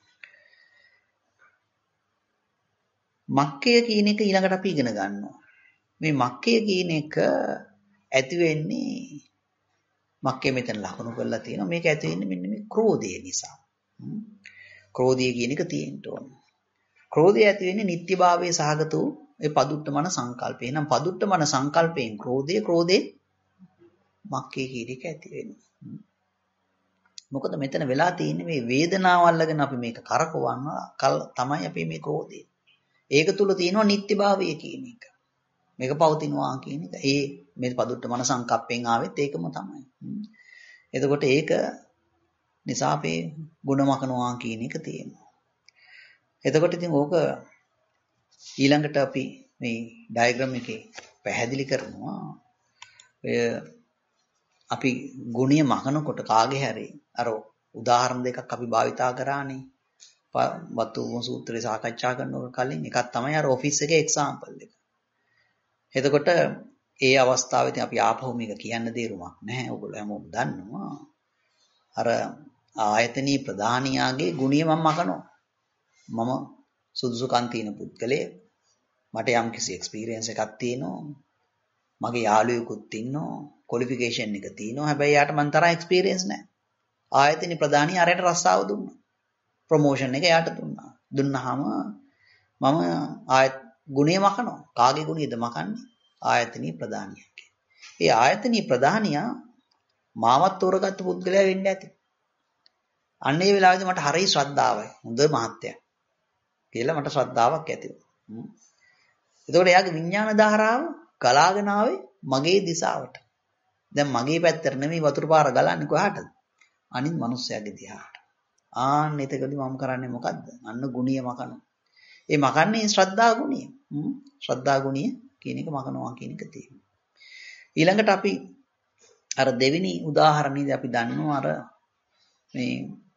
මක්කය කියන එක ඊළඟට අපි ඉගෙන ගන්නවා. මේ මක්කය කියන එක ඇති වෙන්නේ මක්කය මෙතන ලකුණු කරලා තියෙනවා. මේක ඇති වෙන්නේ මෙන්න මේ ක්‍රෝධය නිසා. ක්‍රෝධය කියන එක තියෙන්න ඕන. ක්‍රෝධය ඇති වෙන්නේ නිට්ටයභාවයේ සහගත වූ ඒ පදුට්ටමන සංකල්පේ. නම් පදුට්ටමන සංකල්පයෙන් ක්‍රෝධය, ක්‍රෝධේ මක්කය කියන එක ඇති වෙනවා. මොකද මෙතන වෙලා තියෙන්නේ මේ වේදනාව අල්ලගෙන අපි මේක කරකවන්න කල් තමයි අපි මේ ක්‍රෝධය. ඒක තුල තියෙනවා නිට්ටයභාවය කියන එක. මේක පවතිනවා කියන එක. ඒ මේ පදුට්ට මන සංකප්පෙන් ආවෙත් ඒකම තමයි. එතකොට ඒක නිසා අපේ ගුණ මකනවා කියන එක තියෙනවා. එතකොට ඉතින් ඕක ඊළඟට අපි මේ ඩයග්‍රෑම් එකේ පැහැදිලි කරනවා. ඔය අපි ගුණය මකනකොට කාගේ හැරේ අර උදාහරණ දෙකක් අපි භාවිතා කරානේ. වත්තු සූත්‍රය සාකච්ඡා කරනකොට කලින් එකක් තමයි අර ඔෆිස් එකේ එක්සැම්පල් එක. එතකොට ඒ අවස්ථාවේදී අපි ආපහු මේක කියන්න දේරුමක් නැහැ. ඔයගොල්ලෝ හැමෝම දන්නවා. අර ආයතනීය ප්‍රධානියාගේ ගුණය මම මකනවා. මම සුදුසුකම් තියෙන පුද්ගලයෙක්. මට යම් කිසි එක්ස්පීරියන්ස් එකක් තියෙනවා. මගේ යාළුවෙකුත් ඉන්නවා. ක්වොලිෆිකේෂන් එක තියෙනවා. හැබැයි යාට මන් තරම් එක්ස්පීරියන්ස් නැහැ. ආයතනීය ප්‍රධානියා අරයට රස්සාව දුන්නා. ප්‍රොමෝෂන් එක යාට දුන්නා. දුන්නාම මම ආයත ගුණය මකනවා. කාගේ ගුණයද මකන්නේ? ආයතනීය ප්‍රධානියාගේ. ඒ ආයතනීය ප්‍රධානියා මාවත් තෝරගත්තු පුද්ගලයා වෙන්න ඇති. අන්න ඒ වෙලාවේදී මට හරිය ශ්‍රද්ධාවයි. හොඳ මහත්තයා කියලා මට ශ්‍රද්ධාවක් ඇති වුණා. එතකොට එයාගේ විඥාන ධාරාව ගලාගෙන ආවේ මගේ දිශාවට. දැන් මගේ පැත්තට නෙමෙයි වතුර පාර ගලන්නේ කොහාටද? අනිත් මිනිස්සයාගේ දිහාට. ආන්න එතකදී මම කරන්නේ මොකද්ද? අන්න ගුණිය මකනවා. ඒ මකන්නේ ශ්‍රද්ධා ගුණිය. ශ්‍රද්ධා ගුණිය කියන එක මකනවා කියන එක තියෙනවා. ඊළඟට අපි අර දෙවෙනි උදාහරණයේදී අපි දන්නවා අර මේ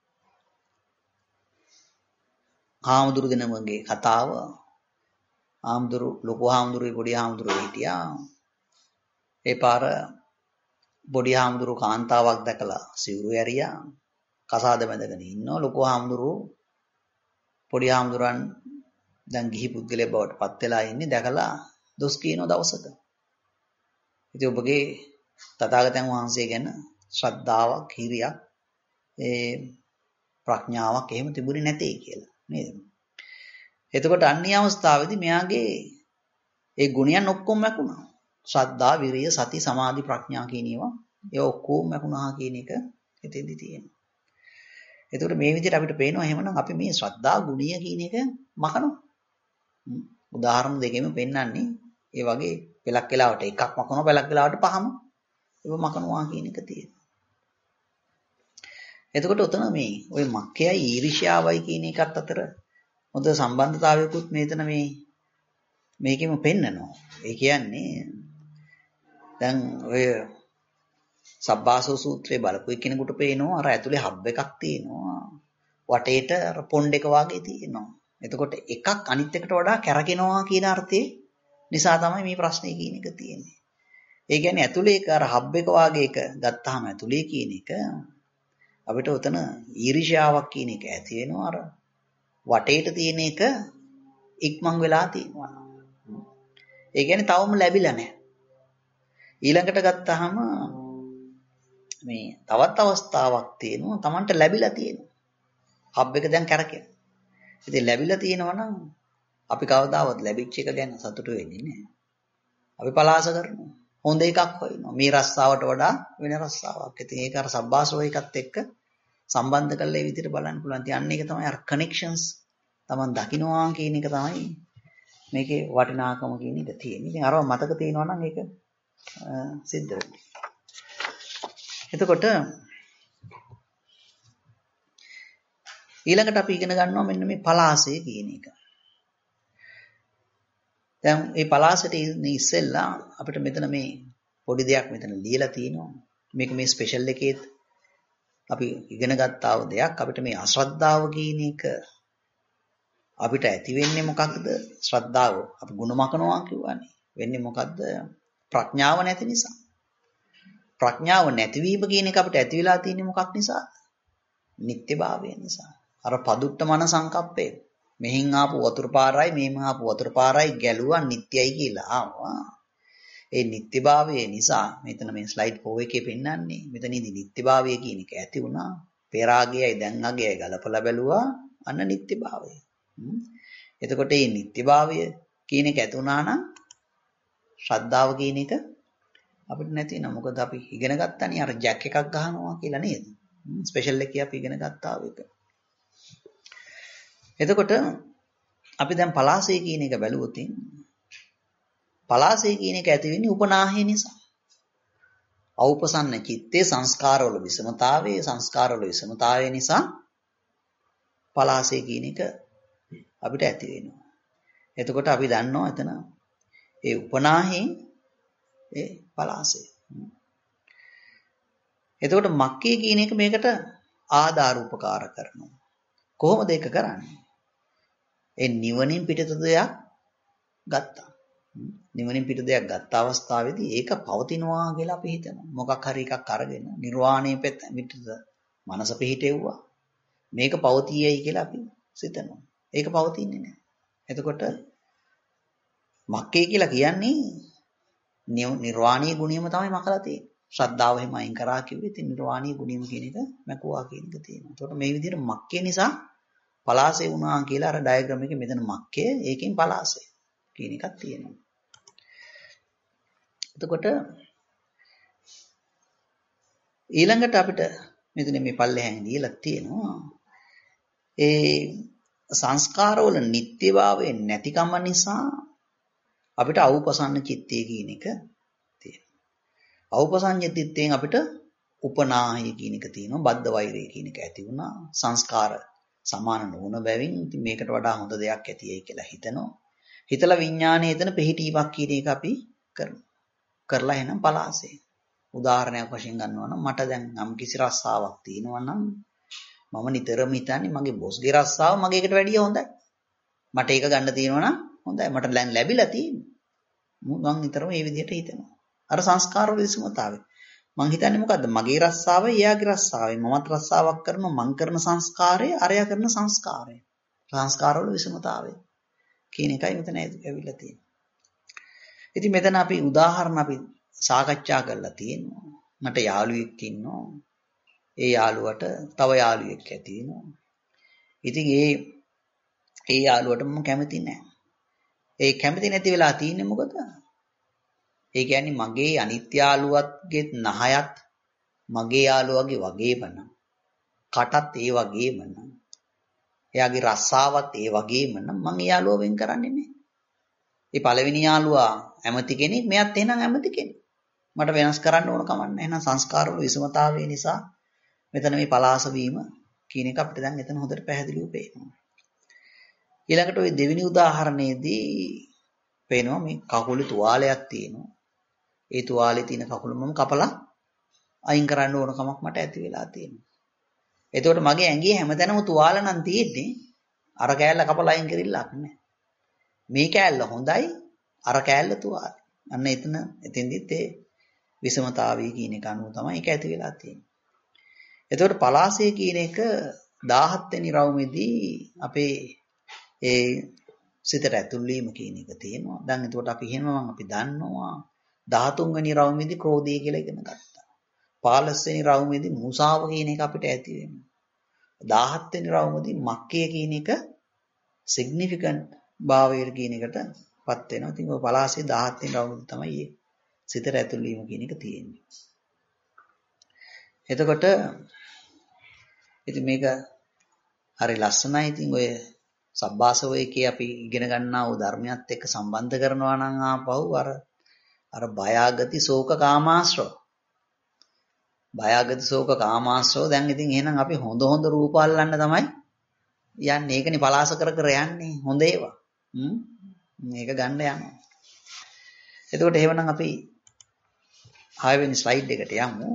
ආමුදුරු දෙනමගේ කතාව. ආමුදුරු ලොකු ආමුදුරුයි පොඩි ආමුදුරුයි හිටියා. ඒ පාර පොඩි ආමුදුරු කාන්තාවක් දැකලා සිවුරු ඇරියා. කසාද බැඳගෙන ඉන්නවා. ලොකු ආමුදුරු පොඩි ආමුදුරන් දැන් ගිහි පුද්ගලයෙක් බවට පත් වෙලා ඉන්නේ දැකලා දොස් කියන දවසක. ඉතින් ඔබගේ තථාගතයන් වහන්සේ ගැන ශ්‍රද්ධාවක්, හිරියක්, ඒ ප්‍රඥාවක් එහෙම තිබුණේ නැtei කියලා නේද? එතකොට අන්‍ය අවස්ථාවේදී මෙයාගේ ඒ ගුණයන් ඔක්කොම මැකුණා. ශ්‍රද්ධා, විරිය, සති, සමාධි, ප්‍රඥා කියන ඒවා ඒ ඔක්කොම මැකුණා කියන එක එතෙන්දි තියෙනවා. එතකොට මේ විදිහට අපිට පේනවා එහෙමනම් අපි මේ ශ්‍රද්ධා ගුණය කියන එක මකනවා. උදාහරණ දෙකෙම පෙන්වන්නේ ඒ වගේ පෙලක් වෙලාවට එකක් මකනවා, පෙලක් වෙලාවට පහම ඒව මකනවා කියන එක තියෙනවා. එතකොට උතන මේ ওই මක්කයයි ඊර්ෂ්‍යාවයි කියන එකත් අතර හොඳ සම්බන්ධතාවයකුත් මේතන මේ මේකෙම පෙන්නනවා. ඒ කියන්නේ දැන් ඔය සබ්බාසෝ සූත්‍රයේ බලපු කෙනෙකුට පේනවා අර ඇතුලේ හබ් එකක් තියෙනවා. වටේට අර පොන්ඩ් එක වගේ තියෙනවා. එතකොට එකක් අනිත් එකට වඩා කැරකෙනවා කියන අර්ථයේ නිසා තමයි මේ ප්‍රශ්නේ කියන එක තියෙන්නේ. ඒ කියන්නේ ඇතුලේ එක අර හබ් එක වාගේ එක ගත්තාම ඇතුලේ කියන එක අපිට උතන ඊර්ෂ්‍යාවක් කියන එක ඇති වෙනවා අර වටේට තියෙන එක ඉක්මන් වෙලා තියෙනවා. ඒ කියන්නේ තවම ලැබිලා නැහැ. ඊළඟට ගත්තාම මේ තවත් අවස්ථාවක් තියෙනවා Tamanට ලැබිලා තියෙනවා. හබ් එක දැන් කරකෙන. ඉතින් ලැබිලා තියෙනවා නම් අපි කවදාවත් ලැබිච්ච එක ගැන සතුටු වෙන්නේ නැහැ. අපි පලාස කරනවා. හොඳ එකක් හොයනවා. මේ රස්සාවට වඩා වෙන රස්සාවක්. ඉතින් ඒක අර සබ්බාසෝ එකත් එක්ක සම්බන්ධ කරලා මේ විදිහට බලන්න පුළුවන්. ඉතින් අන්න ඒක තමයි අර කනෙක්ෂන්ස් Taman දකින්නවා කියන එක තමයි මේකේ වටිනාකම කියන එක තියෙන්නේ. ඉතින් අරව මතක තියෙනවා නම් ඒක සිද්ධ වෙනවා. එතකොට ඊළඟට අපි ඉගෙන ගන්නවා මෙන්න මේ පලාසය කියන එක. දැන් මේ පලාසයට ඉස්සෙල්ලා අපිට මෙතන මේ පොඩි දෙයක් මෙතන ලියලා තියෙනවා. මේක මේ ස්පෙෂල් එකේත් අපි ඉගෙන ගත්තා වූ දෙයක්. අපිට මේ අශ්‍රද්ධාව කියන එක අපිට ඇති වෙන්නේ මොකක්ද? ශ්‍රද්ධාව. අපි ಗುಣ මකනවා කියවනේ. වෙන්නේ මොකද්ද? ප්‍රඥාව නැති නිසා. ප්‍රඥාව නැතිවීම කියන එක අපිට ඇති වෙලා තියෙන්නේ මොකක් නිසාද? නිත්‍යභාවය නිසා. අර පදුට්ට මන සංකප්පේ. මෙහින් ආපු වතුර පාරයි මෙහින් ආපු වතුර පාරයි ගැලුවා නිත්‍යයි කියලා ආවා. ඒ නිත්‍යභාවය නිසා මෙතන මේ ස්ලයිඩ් ෆෝර් එකේ පෙන්නන්නේ මෙතනදී නිත්‍යභාවය කියන එක ඇති වුණා. පෙරාගයයි දැන් අගයයි ගලපලා බැලුවා අන්න නිත්‍යභාවය. එතකොට මේ නිත්‍යභාවය කියන එක ඇති වුණා නම් ශ්‍රද්ධාව කියන එක අපිට නැති වෙනවා. මොකද අපි ඉගෙන ගත්තානේ අර ජැක් එකක් ගහනවා කියලා නේද? ස්පෙෂල් එකේ අපි ඉගෙන ගත්තා ඒක. එතකොට අපි දැන් පලාසය කියන එක බැලුවොත් පලාසය කියන එක ඇති වෙන්නේ උපනාහය නිසා. අවුපසන්න චිත්තේ සංස්කාරවල විසමතාවයේ සංස්කාරවල විසමතාවය නිසා පලාසය කියන එක අපිට ඇති වෙනවා. එතකොට අපි දන්නවා එතන ඒ උපනාහයෙන් ඒ පලාසය. එතකොට මක්කේ කියන එක මේකට ආධාර උපකාර කරනවා. කොහොමද ඒක කරන්නේ? ඒ නිවනින් පිටත දෙයක් ගත්තා. නිවනින් පිට දෙයක් ගත්ත අවස්ථාවේදී ඒක පවතිනවා කියලා අපි හිතනවා. මොකක් හරි එකක් අරගෙන නිර්වාණය පිටත මනස පිහිටෙව්වා. මේක පවතියයි කියලා අපි සිතනවා. ඒක පවතින්නේ නැහැ. එතකොට මක්කේ කියලා කියන්නේ නිර්වාණීය ගුණයම තමයි මකලා තියෙන්නේ. ශ්‍රද්ධාව එහෙම අයින් කරා කිව්වේ ඉතින් නිර්වාණීය ගුණයම කියන එක මකුවා කියන එක තියෙනවා. එතකොට මේ විදිහට මක්කේ නිසා පලාසය වුණා කියලා අර ඩයග්‍රෑම් එකේ මෙතන මක්කේ ඒකෙන් පලාසය කියන එකක් තියෙනවා. එතකොට ඊළඟට අපිට මෙතන මේ පල්ලෙහාන් දීලා තියෙනවා ඒ සංස්කාරවල නිත්‍යභාවය නැතිකම නිසා අපිට අවුපසන්න චිත්තය කියන එක තියෙනවා. අවුපසඤ්ඤ චිත්තයෙන් අපිට උපනාහය කියන එක තියෙනවා. බද්ධ වෛරය කියන එක ඇති වුණා. සංස්කාර සමාන නොවන බැවින් ඉතින් මේකට වඩා හොඳ දෙයක් ඇතියි කියලා හිතනවා. හිතලා විඥානයේ එතන පිහිටීමක් කියන එක අපි කරනවා. කරලා එහෙනම් පලාසය. උදාහරණයක් වශයෙන් ගන්නවා නම් මට දැන් නම් කිසි රස්සාවක් තියෙනවා නම් මම නිතරම හිතන්නේ මගේ බොස්ගේ රස්සාව මගේ එකට වැඩිය හොඳයි. මට ඒක ගන්න තියෙනවා නම් හොඳයි. මට දැන් ලැබිලා තියෙනවා. මම නිතරම මේ විදිහට හිතනවා. අර සංස්කාර වල විසමතාවය. මං හිතන්නේ මොකද්ද? මගේ රස්සාවයි එයාගේ රස්සාවයි. මමත් රස්සාවක් කරනවා. මං කරන සංස්කාරය අරයා කරන සංස්කාරය. සංස්කාර වල විසමතාවය. කියන එකයි මෙතන ඇවිල්ලා තියෙන්නේ. ඉතින් මෙතන අපි උදාහරණ අපි සාකච්ඡා කරලා තියෙනවා. මට යාළුවෙක් ඉන්නවා. ඒ යාළුවට තව යාළුවෙක් ඇති වෙනවා. ඉතින් ඒ ඒ යාළුවට මම කැමති නැහැ. ඒ කැමති නැති වෙලා තියෙන්නේ මොකද? ඒ කියන්නේ මගේ අනිත්‍ය යාළුවත්ගේ නහයත් මගේ යාළුවගේ වගේම නම් කටත් ඒ වගේම නම් එයාගේ රස්සාවත් ඒ වගේම නම් මම යාළුව වෙන් කරන්නේ නැහැ. ඒ පළවෙනි යාළුවා ඇමති කෙනෙක්, මෙයාත් එහෙනම් ඇමති කෙනෙක්. මට වෙනස් කරන්න ඕන කමක් නැහැ. එහෙනම් සංස්කාර වල විසමතාවය නිසා මෙතන මේ පලාස වීම කියන එක අපිට දැන් එතන හොඳට පැහැදිලිව පේනවා. ඊළඟට ওই දෙවෙනි උදාහරණයේදී පේනවා මේ කකුලේ තුවාලයක් තියෙනවා. ඒ තුවාලේ තියෙන කකුල මම කපලා අයින් කරන්න ඕන කමක් මට ඇති වෙලා තියෙනවා. එතකොට මගේ ඇඟේ හැමතැනම තුවාල නම් තියෙන්නේ අර කෑල්ල කපලා අයින් කරILLක් නැහැ. මේ කෑල්ල හොඳයි අර කෑල්ල තුවාල. අන්න එතන එතෙන්දිත් ඒ විෂමතාවය කියන එක අනුව තමයි ඒක ඇති වෙලා තියෙන්නේ. එතකොට පලාසය කියන එක දාහත් වෙනි රවුමේදී අපේ ඒ සිතට ඇතුල් වීම කියන එක තියෙනවා. දැන් එතකොට අපි එහෙමම අපි දන්නවා දහතුන් වෙනි රවුමේදී ක්‍රෝධය කියලා ඉගෙන ගත්තා. පහළොස් වෙනි රවුමේදී මුසාව කියන එක අපිට ඇති වෙනවා. දාහත් වෙනි රවුමේදී මක්කය කියන එක සිග්නිෆිකන්ට් භාවයට කියන එකටපත් වෙනවා. ඉතින් ඔය පලාසයේ දාහත් වෙනි රවුමේදී තමයි මේ සිතට ඇතුල් වීම කියන එක තියෙන්නේ. එතකොට ඉතින් මේක හරි ලස්සනයි. ඉතින් ඔය සබ්බාසවයකේ අපි ඉගෙන ගන්නා වූ ධර්මයත් එක්ක සම්බන්ධ කරනවා නම් ආපහු අර අර බයාගති ශෝක කාමාශ්‍රව. බයාගති ශෝක කාමාශ්‍රව දැන් ඉතින් එහෙනම් අපි හොඳ හොඳ රූප අල්ලන්න තමයි යන්නේ. ඒකනේ පලාස කර කර යන්නේ හොඳ ඒවා. හ්ම් මේක ගන්න යනවා. එතකොට එහෙමනම් අපි හය වෙනි ස්ලයිඩ් එකට යමු.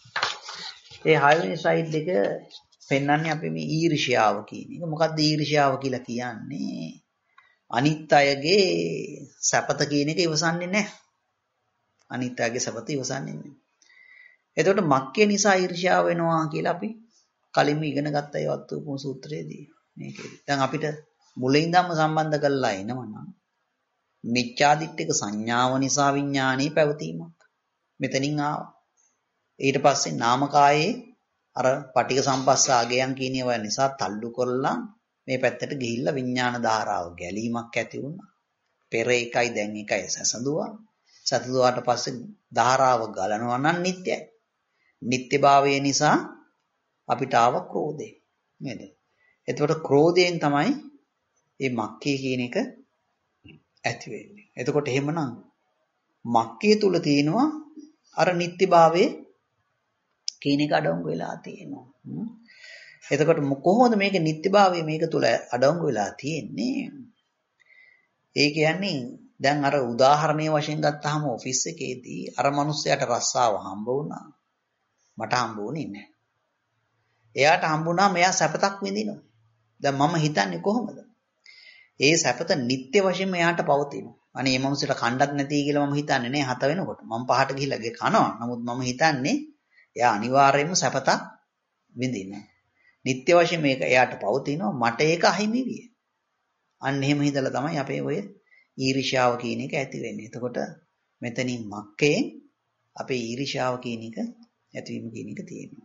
ඒ හය වෙනි ස්ලයිඩ් එක පෙන්වන්නේ අපි මේ ඊර්ෂ්‍යාව කියන එක. මොකක්ද ඊර්ෂ්‍යාව කියලා කියන්නේ? අනිත් අයගේ සැපත කියන එක ඉවසන්නේ නැහැ. අනිත් අයගේ සැපත ඉවසන්නේ නැහැ. එතකොට මක්කේ නිසා ඊර්ෂ්‍යාව වෙනවා කියලා අපි කලින්ම ඉගෙන ගත්තා ඒ වත්තුපම සූත්‍රයේදී. මේකේ. දැන් අපිට මුලින් ඉඳන්ම සම්බන්ධ කරලා එනවනම් මිච්ඡාදිට්ඨික සංඥාව නිසා විඥානී පැවතීමක්. මෙතනින් ආවා. ඊට පස්සේ නාමකායේ අර පටික සම්පස්සාගයන් කියන ඒවා නිසා තල්ලු කරලා මේ පැත්තට ගිහිල්ලා විඥාන ධාරාව ගැලීමක් ඇති වුණා. පෙර එකයි දැන් එකයි සැසඳුවා. සැසඳුවාට පස්සේ ධාරාව ගලනවා නම් නිට්ටයයි. නිට්ටභාවය නිසා අපිට ආව ක්‍රෝධය. නේද? එතකොට ක්‍රෝධයෙන් තමයි මේ මක්කේ කියන එක ඇති වෙන්නේ. එතකොට එහෙමනම් මක්කේ තුල තියෙනවා අර නිට්ටභාවයේ කියන එක අඩංගු වෙලා තියෙනවා. එතකොට කොහොමද මේක නිට්ටභාවය මේක තුල අඩංගු වෙලා තියෙන්නේ? ඒ කියන්නේ දැන් අර උදාහරණයේ වශයෙන් ගත්තාම ඔෆිස් එකේදී අර මිනිස්සයාට රස්සාව හම්බ වුණා. මට හම්බ වුණේ නැහැ. එයාට හම්බුණා මෙයා සැපතක් විඳිනවා. දැන් මම හිතන්නේ කොහොමද? ඒ සැපත නිට්ටය වශයෙන් එයාට පවතිනවා. අනේ මේ මිනිස්සුන්ට කණ්ඩක් නැති කියලා මම හිතන්නේ නෑ හත වෙනකොට. මම පහට ගිහිල්ලා ගේ කනවා. නමුත් මම හිතන්නේ එයා අනිවාර්යයෙන්ම සැපතක් විඳිනවා. නිට්ටය වශයෙන් මේක එයාට පවතිනවා. මට ඒක අහිමි විය. අන්න එහෙම හිතලා තමයි අපේ ඔය ඊර්ෂ්‍යාව කියන එක ඇති වෙන්නේ. එතකොට මෙතනින් මක්කේ අපේ ඊර්ෂ්‍යාව කියන එක ඇතිවීම කියන එක තියෙනවා.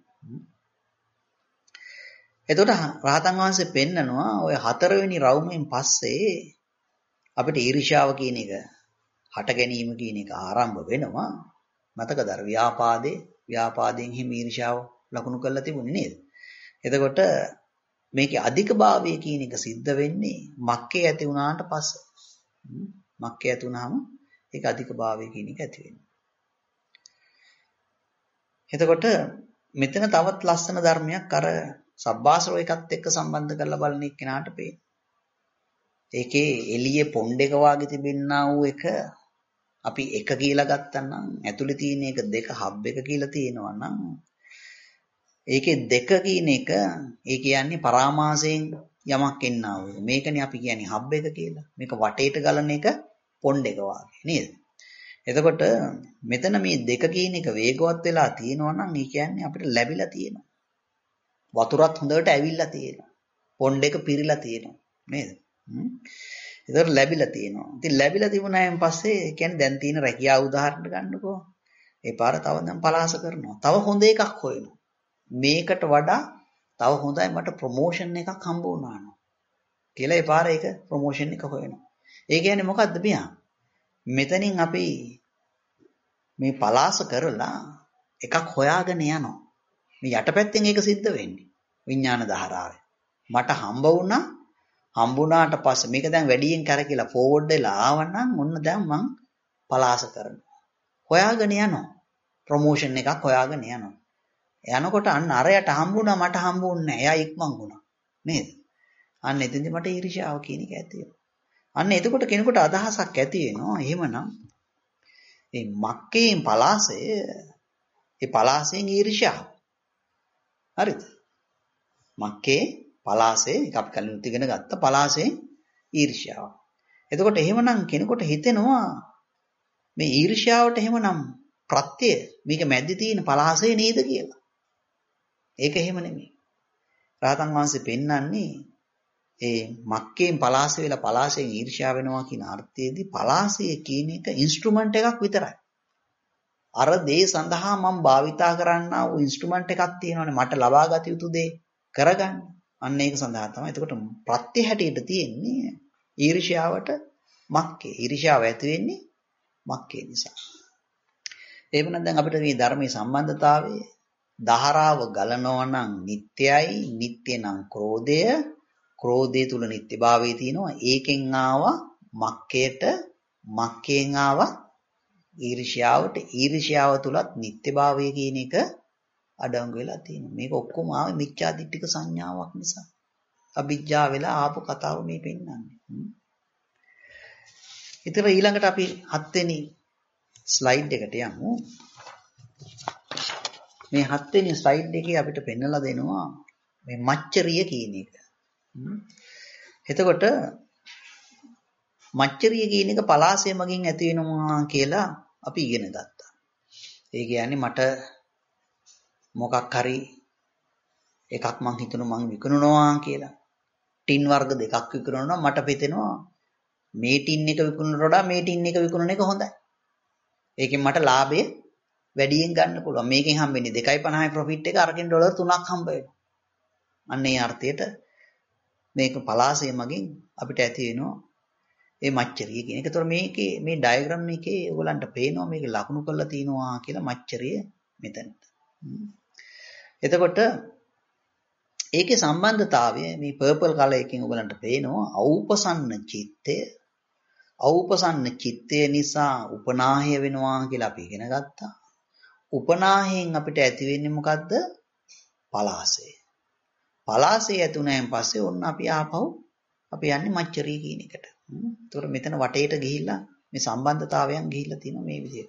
එතකොට රහතන් වහන්සේ පෙන්නනවා ඔය හතරවෙනි රවුමෙන් පස්සේ අපිට ඊර්ෂ්‍යාව කියන එක හට ගැනීම කියන එක ආරම්භ වෙනවා. මතකද අර ව්‍යාපාදේ ව්‍යාපාදයෙන් හිම ඊර්ෂ්‍යාව ලකුණු කරලා තිබුණේ නේද? එතකොට මේකේ අධිකභාවය කියන එක සිද්ධ වෙන්නේ මක්කේ ඇති වුණාට පස්සේ. මක්කේ ඇති වුණාම ඒක අධිකභාවය කියන එක ඇති වෙනවා. එතකොට මෙතන තවත් ලස්සන ධර්මයක් අර සබ්බාසරෝ එකත් එක්ක සම්බන්ධ කරලා බලන එක්කෙනාට පේනවා. ඒකේ එළියේ පොණ්ඩ එක වාගේ තිබෙනා වූ එක අපි එක කියලා ගත්තා නම් ඇතුලේ තියෙන එක දෙක හබ් එක කියලා තියෙනවා නම් ඒකේ දෙක කියන එක ඒ කියන්නේ පරාමාසයෙන් යමක් එන්නා වූ මේකනේ අපි කියන්නේ හබ් එක කියලා. මේක වටේට ගලන එක පොණ්ඩ එක වාගේ නේද? එතකොට මෙතන මේ දෙක කියන එක වේගවත් වෙලා තියෙනවා නම් ඒ කියන්නේ අපිට ලැබිලා තියෙනවා. වතුරත් හොඳට ඇවිල්ලා තියෙනවා. පොණ්ඩ එක පිරීලා තියෙනවා නේද? හ්ම්. ඒතර ලැබිලා තියෙනවා. ඉතින් ලැබිලා තිබුණායින් පස්සේ ඒ කියන්නේ දැන් තියෙන රැකියාව උදාහරණ ගන්නකෝ. ඒ පාර තව දැන් පලාස කරනවා. තව හොඳ එකක් හොයනවා. මේකට වඩා තව හොඳයි මට ප්‍රොමෝෂන් එකක් හම්බ වුණා නෝ. කියලා ඒ පාර ඒක ප්‍රොමෝෂන් එක හොයනවා. ඒ කියන්නේ මොකද්ද බියා? මෙතනින් අපි මේ පලාස කරලා එකක් හොයාගෙන යනවා. මේ යටපැත්තෙන් ඒක සිද්ධ වෙන්නේ. විඥාන ධාරාවේ. මට හම්බ වුණා හම්බුණාට පස්සේ මේක දැන් වැඩියෙන් කරකිලා ෆෝවර්ඩ් වෙලා ආවනම් ඔන්න දැන් මං පලාස කරනවා. හොයාගෙන යනවා. ප්‍රොමෝෂන් එකක් හොයාගෙන යනවා. යනකොට අන්න අරයට හම්බුණා මට හම්බුන්නේ නැහැ. එයා ඉක්මන් වුණා. නේද? අන්න එතෙන්දි මට ඊර්ෂ්‍යාව කියන එක ඇති වෙනවා. අන්න එතකොට කෙනෙකුට අදහසක් ඇති වෙනවා. එහෙමනම් මේ මක්කේන් පලාසය ඒ පලාසයෙන් ඊර්ෂ්‍යාව. හරිද? මක්කේ පලාසේ එක අපි කලින් ඉගෙන ගත්ත පලාසේ ඊර්ෂ්‍යාව. එතකොට එහෙමනම් කෙනෙකුට හිතෙනවා මේ ඊර්ෂ්‍යාවට එහෙමනම් ප්‍රත්‍ය මේක මැද්දේ තියෙන පලාසය නේද කියලා. ඒක එහෙම නෙමෙයි. රහතන් වහන්සේ පෙන්වන්නේ ඒ මක්කේන් පලාස වෙලා පලාසයෙන් ඊර්ෂ්‍යා වෙනවා කියන අර්ථයේදී පලාසය කියන එක ඉන්ස්ට්‍රුමන්ට් එකක් විතරයි. අර දේ සඳහා මම භාවිතා කරන්නා වූ ඉන්ස්ට්‍රුමන්ට් එකක් තියෙනවානේ මට ලබා ගත යුතු දේ කරගන්න. අන්න ඒක සඳහා තමයි. එතකොට ප්‍රත්‍ය හැටියට තියෙන්නේ ඊර්ෂ්‍යාවට මක්කේ. ඊර්ෂ්‍යාව ඇති වෙන්නේ මක්කේ නිසා. එහෙමනම් දැන් අපිට මේ ධර්මයේ සම්බන්ධතාවය දහරාව ගලනවා නම් නිට්ටයයි, නිට්ටය නම් ක්‍රෝධය, ක්‍රෝධය තුල නිට්ටයභාවය තියෙනවා. ඒකෙන් ආවා මක්කේට, මක්කෙන් ආවා ඊර්ෂ්‍යාවට, ඊර්ෂ්‍යාව තුලත් නිට්ටයභාවය කියන එක අඩංගු වෙලා තියෙනවා. මේක ඔක්කොම ආවේ මිච්ඡා දිට්ඨික සංඥාවක් නිසා. අවිජ්ජා වෙලා ආපු කතාව මේ පෙන්නන්නේ. ඊතර ඊළඟට අපි හත්වෙනි ස්ලයිඩ් එකට යමු. මේ හත්වෙනි ස්ලයිඩ් එකේ අපිට පෙන්වලා දෙනවා මේ මච්චරිය කියන එක. එතකොට මච්චරිය කියන එක පලාසය මගින් ඇති වෙනවා කියලා අපි ඉගෙන ගත්තා. ඒ කියන්නේ මට මොකක් හරි එකක් මං හිතනවා මං විකුණනවා කියලා. ටින් වර්ග දෙකක් විකුණනවා මට හිතෙනවා මේ ටින් එක විකුණනට වඩා මේ ටින් එක විකුණන එක හොඳයි. ඒකෙන් මට ලාභය වැඩියෙන් ගන්න පුළුවන්. මේකෙන් හම්බෙන්නේ දෙකයි පනහයි ප්‍රොෆිට් එක අරකින් ඩොලර් තුනක් හම්බ වෙනවා. අන්න ඒ අර්ථයට මේක පලාසය මගින් අපිට ඇති වෙනවා ඒ මච්චරිය කියන එක. ඒතකොට මේකේ මේ ඩයග්‍රෑම් එකේ ඔයගලන්ට පේනවා මේක ලකුණු කරලා තිනවා කියලා මච්චරිය මෙතන. එතකොට ඒකේ සම්බන්ධතාවය මේ පර්පල් කලර් එකෙන් ඔයගලන්ට පේනවා ඖපසන්න චිත්තය. ඖපසන්න චිත්තය නිසා උපනාහය වෙනවා කියලා අපි ඉගෙන ගත්තා. උපනාහයෙන් අපිට ඇති වෙන්නේ මොකද්ද? පලාසය. පලාසය ඇතුණෙන් පස්සේ ඔන්න අපි ආපහු අපි යන්නේ මච්චරිය කියන එකට. ඒතකොට මෙතන වටේට ගිහිල්ලා මේ සම්බන්ධතාවයන් ගිහිල්ලා තියෙනවා මේ විදිහට.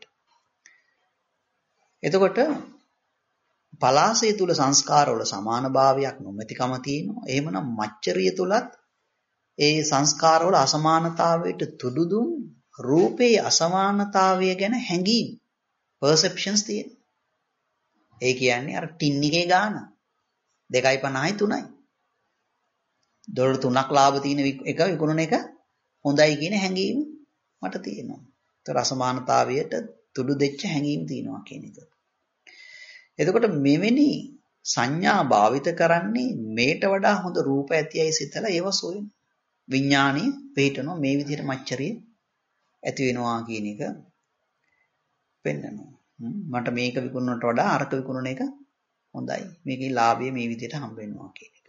එතකොට පලාසය තුල සංස්කාරවල සමානභාවයක් නොමැතිකම තියෙනවා. එහෙමනම් මච්චරිය තුලත් ඒ සංස්කාරවල අසමානතාවයට තුඩු දුන් රූපේ අසමානතාවය ගැන හැඟීම් perceptions තියෙනවා. ඒ කියන්නේ අර ටින් එකේ ගාන දෙකයි පනහයි තුනයි. ඩොලර් තුනක් ලාභ තියෙන එක විකුණන එක හොඳයි කියන හැඟීම මට තියෙනවා. ඒතර අසමානතාවයට තුඩු දෙච්ච හැඟීම් තියෙනවා කියන එක. එතකොට මෙවැනි සංඥා භාවිත කරන්නේ මේට වඩා හොඳ රූප ඇතියයි සිතලා ඒව සොයන විඥානීය පිටනවා මේ විදිහට මච්චරිය ඇති වෙනවා කියන එක පෙන්නනවා. මට මේක විකුණනට වඩා අරක විකුණන එක හොඳයි. මේකේ ලාභය මේ විදිහට හම්බ වෙනවා කියන එක.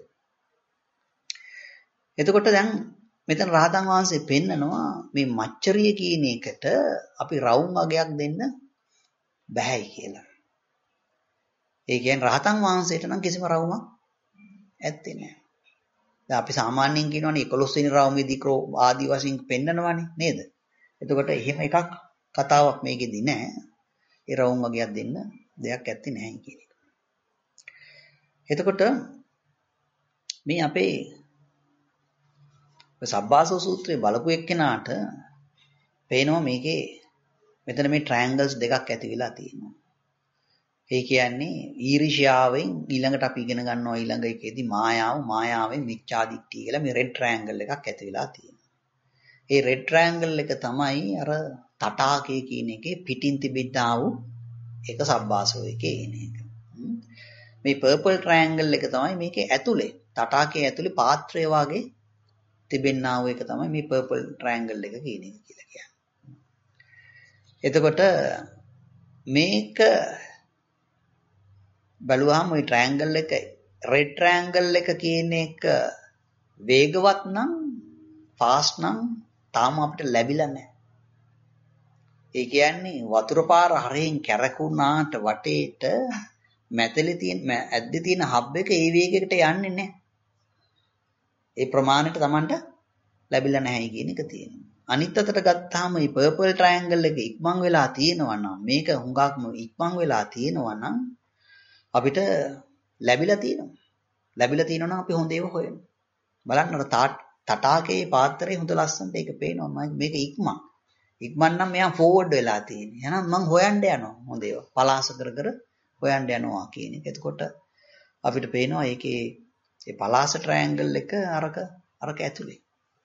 එතකොට දැන් මෙතන රහතන් වහන්සේ පෙන්නනවා මේ මච්චරිය කියන එකට අපි රවුම් වගයක් දෙන්න බෑයි කියලා. ඒ කියන්නේ රහතන් වහන්සේට නම් කිසිම රවුමක් ඇත්තේ නැහැ. දැන් අපි සාමාන්‍යයෙන් කියනවනේ එකොළොස් වෙනි රවුමේදී ක්‍රෝ ආදි වශයෙන් පෙන්නනවනේ නේද? එතකොට එහෙම එකක් කතාවක් මේකෙදි නැහැ. ඒ රවුම් වගේක් දෙන්න දෙයක් ඇත්තේ නැහැ කියන එක. එතකොට මේ අපේ සබ්බාසව සූත්‍රයේ බලපු එක්කෙනාට පේනවා මේකේ මෙතන මේ ට්‍රයැන්ගල්ස් දෙකක් ඇති වෙලා තියෙනවා. ඒ කියන්නේ ඊර්ෂ්‍යාවෙන් ඊළඟට අපි ඉගෙන ගන්නවා ඊළඟ එකේදී මායාව මායාවෙන් මිච්ඡාදිට්ඨිය කියලා මේ රෙඩ් ට්‍රයැන්ගල් එකක් ඇති වෙලා තියෙනවා. ඒ රෙඩ් ට්‍රයැන්ගල් එක තමයි අර තටාකය කියන එකේ පිටින් තිබෙනා වූ එක සබ්බාසව එකේ එන එක. මේ පර්පල් ට්‍රයැන්ගල් එක තමයි මේකේ ඇතුලේ තටාකයේ ඇතුලේ පාත්‍රය වාගේ තිබෙනා වූ එක තමයි මේ පර්පල් ට්‍රයැන්ගල් එක කියන එක කියලා කියන්නේ. එතකොට මේක බලුවාම ওই ට්‍රයැන්ගල් එක රෙඩ් ට්‍රයැන්ගල් එක කියන එක වේගවත් නම් ෆාස්ට් නම් තාම අපිට ලැබිලා නැහැ. ඒ කියන්නේ වතුර පාර හරියෙන් කැරකුණාට වටේට මැතලේ තියෙන ඇද්දේ තියෙන හබ් එක ඒ වේගයකට යන්නේ නැහැ. ඒ ප්‍රමාණයට Tamanට ලැබිලා නැහැ කියන එක තියෙනවා. අනිත් අතට ගත්තාම මේ පර්පල් ට්‍රයැන්ගල් එක ඉක්මන් වෙලා තියෙනවා නම් මේක හුඟක්ම ඉක්මන් වෙලා තියෙනවා නම් අපිට ලැබිලා තියෙනවා. ලැබිලා තියෙනවා නම් අපි හොඳ ඒවා හොයමු. බලන්න අර තටාකයේ පාත්‍රයේ හොඳ ලස්සනට ඒක පේනවා මේක ඉක්මන්. ඉක්මන් නම් මෙයා ෆෝවර්ඩ් වෙලා තියෙන්නේ. එහෙනම් මං හොයන්න යනවා. හොඳ ඒවා. පලාස කර කර හොයන්න යනවා කියන එක. එතකොට අපිට පේනවා ඒකේ ඒ පලාස ට්‍රයැන්ගල් එක අරක අරක ඇතුලේ.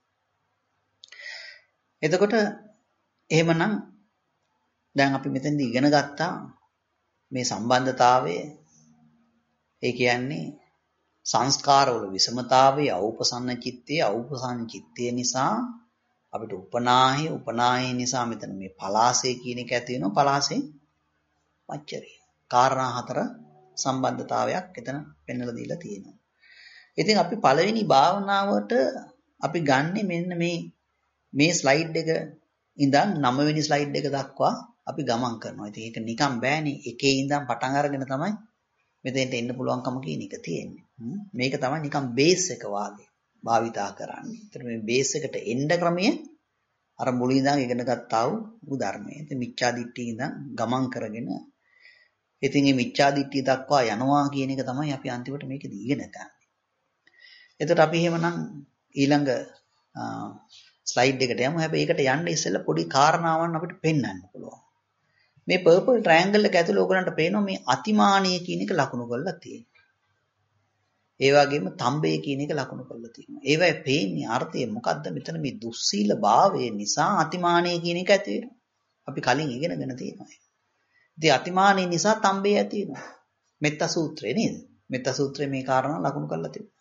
එතකොට එහෙමනම් දැන් අපි මෙතෙන්දී ඉගෙන ගත්තා මේ සම්බන්ධතාවය. ඒ කියන්නේ සංස්කාරවල විෂමතාවය, අවුපසන්න චිත්තය, අවුපසන්න චිත්තය නිසා අපිට උපනාහය, උපනාහය නිසා මෙතන මේ පලාසය කියන එක ඇති වෙනවා. පලාසෙ මච්චරිය. කාරණා හතර සම්බන්ධතාවයක් එතන පෙන්වලා දීලා තියෙනවා. ඉතින් අපි පළවෙනි භාවනාවට අපි ගන්නෙ මෙන්න මේ මේ ස්ලයිඩ් එක ඉඳන් නවවෙනි ස්ලයිඩ් එක දක්වා අපි ගමන් කරනවා. ඉතින් ඒක නිකන් බෑනේ. එකේ ඉඳන් පටන් අරගෙන තමයි මෙතෙන්ට එන්න පුළුවන්කම කියන එක තියෙන්නේ. මේක තමයි නිකන් බේස් එක වාගේ භාවිතා කරන්නේ. ඒතර මේ බේස් එකට එන්න ක්‍රමය අර මුලින් ඉඳන් ඉගෙන ගත්තා වූ ධර්මය. ඉතින් මිච්ඡා දිට්ඨිය ඉඳන් ගමන් කරගෙන ඉතින් මේ මිච්ඡා දිට්ඨිය දක්වා යනවා කියන එක තමයි අපි අන්තිමට මේකදී ඉගෙන ගන්න. එතකොට අපි එහෙමනම් ඊළඟ ස්ලයිඩ් එකට යමු. හැබැයි ඒකට යන්න ඉස්සෙල්ලා පොඩි කාරණාවක් අපිට පෙන්වන්න පුළුවන්. මේ පර්පල් ට්‍රයැන්ගල් එක ඇතුලේ ඔයගලන්ට පේනවා මේ අතිමානීය කියන එක ලකුණු කරලා තියෙනවා. ඒ වගේම තම්බේ කියන එක ලකුණු කරලා තියෙනවා. ඒවයි පේන්නේ අර්ථය මොකද්ද? මෙතන මේ දුස්සීල භාවය නිසා අතිමානීය කියන එක ඇති වෙනවා. අපි කලින් ඉගෙනගෙන තියෙනවා. ඉතින් අතිමානීය නිසා තම්බේ ඇති වෙනවා. මෙත්ත සූත්‍රය නේද? මෙත්ත සූත්‍රයේ මේ කාරණා ලකුණු කරලා තියෙනවා.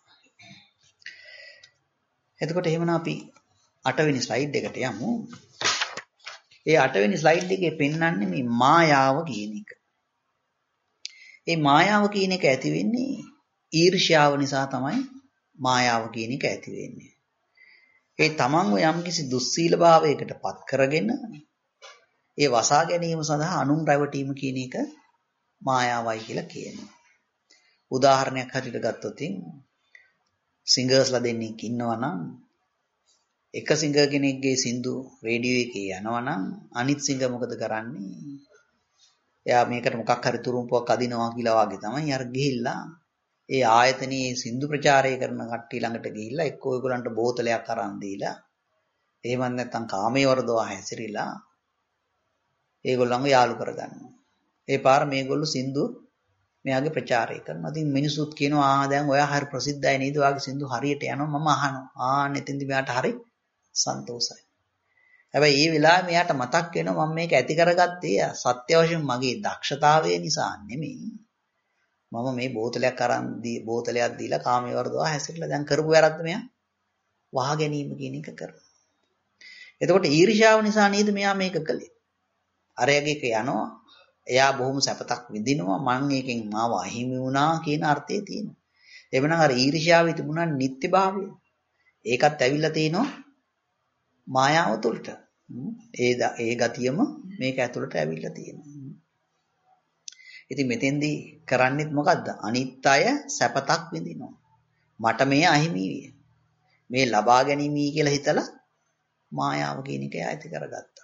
එතකොට එහෙමනම් අපි අටවෙනි ස්ලයිඩ් එකට යමු. ඒ අටවෙනි ස්ලයිඩ් එකේ පෙන්වන්නේ මේ මායාව කියන එක. ඒ මායාව කියන එක ඇති වෙන්නේ ඊර්ෂ්‍යාව නිසා තමයි මායාව කියන එක ඇති වෙන්නේ. ඒ තමන්ව යම්කිසි දුස්සීල භාවයකට පත් කරගෙන ඒ වසා ගැනීම සඳහා අනුන් රැවටීම කියන එක මායාවයි කියලා කියනවා. උදාහරණයක් හැටියට ගත්තොත් සිංගර්ස්ලා දෙන්නෙක් ඉන්නවා නම් එක සිංගර් කෙනෙක්ගේ සින්දු රේඩියෝ එකේ යනවා නම් අනිත් සිංගර් මොකද කරන්නේ? එයා මේකට මොකක් හරි තුරුම්පුවක් අදිනවා කියලා වගේ තමයි අර ගිහිල්ලා ඒ ආයතනයේ සින්දු ප්‍රචාරය කරන කට්ටිය ළඟට ගිහිල්ලා එක්කෝ ඒගොල්ලන්ට බෝතලයක් අරන් දීලා එහෙම නැත්නම් කාමයේ වරදවා හැසිරීලා ඒගොල්ලන්ව යාළු කරගන්නවා. ඒ පාර මේගොල්ලෝ සින්දු මෙයාගේ ප්‍රචාරය කරනවා. ඉතින් මිනිසුත් කියනවා ආ දැන් ඔයා හරි ප්‍රසිද්ධයි නේද? ඔයාගේ සින්දු හරියට යනවා මම අහනවා. ආන්න එතෙන්දි මෙයාට හරි සන්තෝෂයි. හැබැයි මේ වෙලාවේ මෙයාට මතක් වෙනවා මම මේක ඇති කරගත්තේ සත්‍ය වශයෙන් මගේ දක්ෂතාවය නිසා නෙමෙයි. මම මේ බෝතලයක් අරන් දී බෝතලයක් දීලා කාමයේ වරදවා හැසිරලා දැන් කරපු වැරද්ද මෙයා වහ ගැනීම කියන එක කරනවා. එතකොට ඊර්ෂ්‍යාව නිසා නේද මෙයා මේක කළේ. අරයගේ එක යනවා. එයා බොහොම සැපතක් විඳිනවා. මං ඒකෙන් මාව අහිමි වුණා කියන අර්ථය තියෙනවා. එවනම් අර ඊර්ෂ්‍යාවේ තිබුණා නිත්‍යභාවය. ඒකත් ඇවිල්ලා තිනවා මායාව තුළට. ඒ ඒ ගතියම මේක ඇතුළට ඇවිල්ලා තියෙනවා. ඉතින් මෙතෙන්දී කරන්නේත් මොකද්ද? අනිත් අය සැපතක් විඳිනවා. මට මේ අහිමි විය. මේ ලබා ගැනීමයි කියලා හිතලා මායාව කියන එක ඇති කරගත්තා.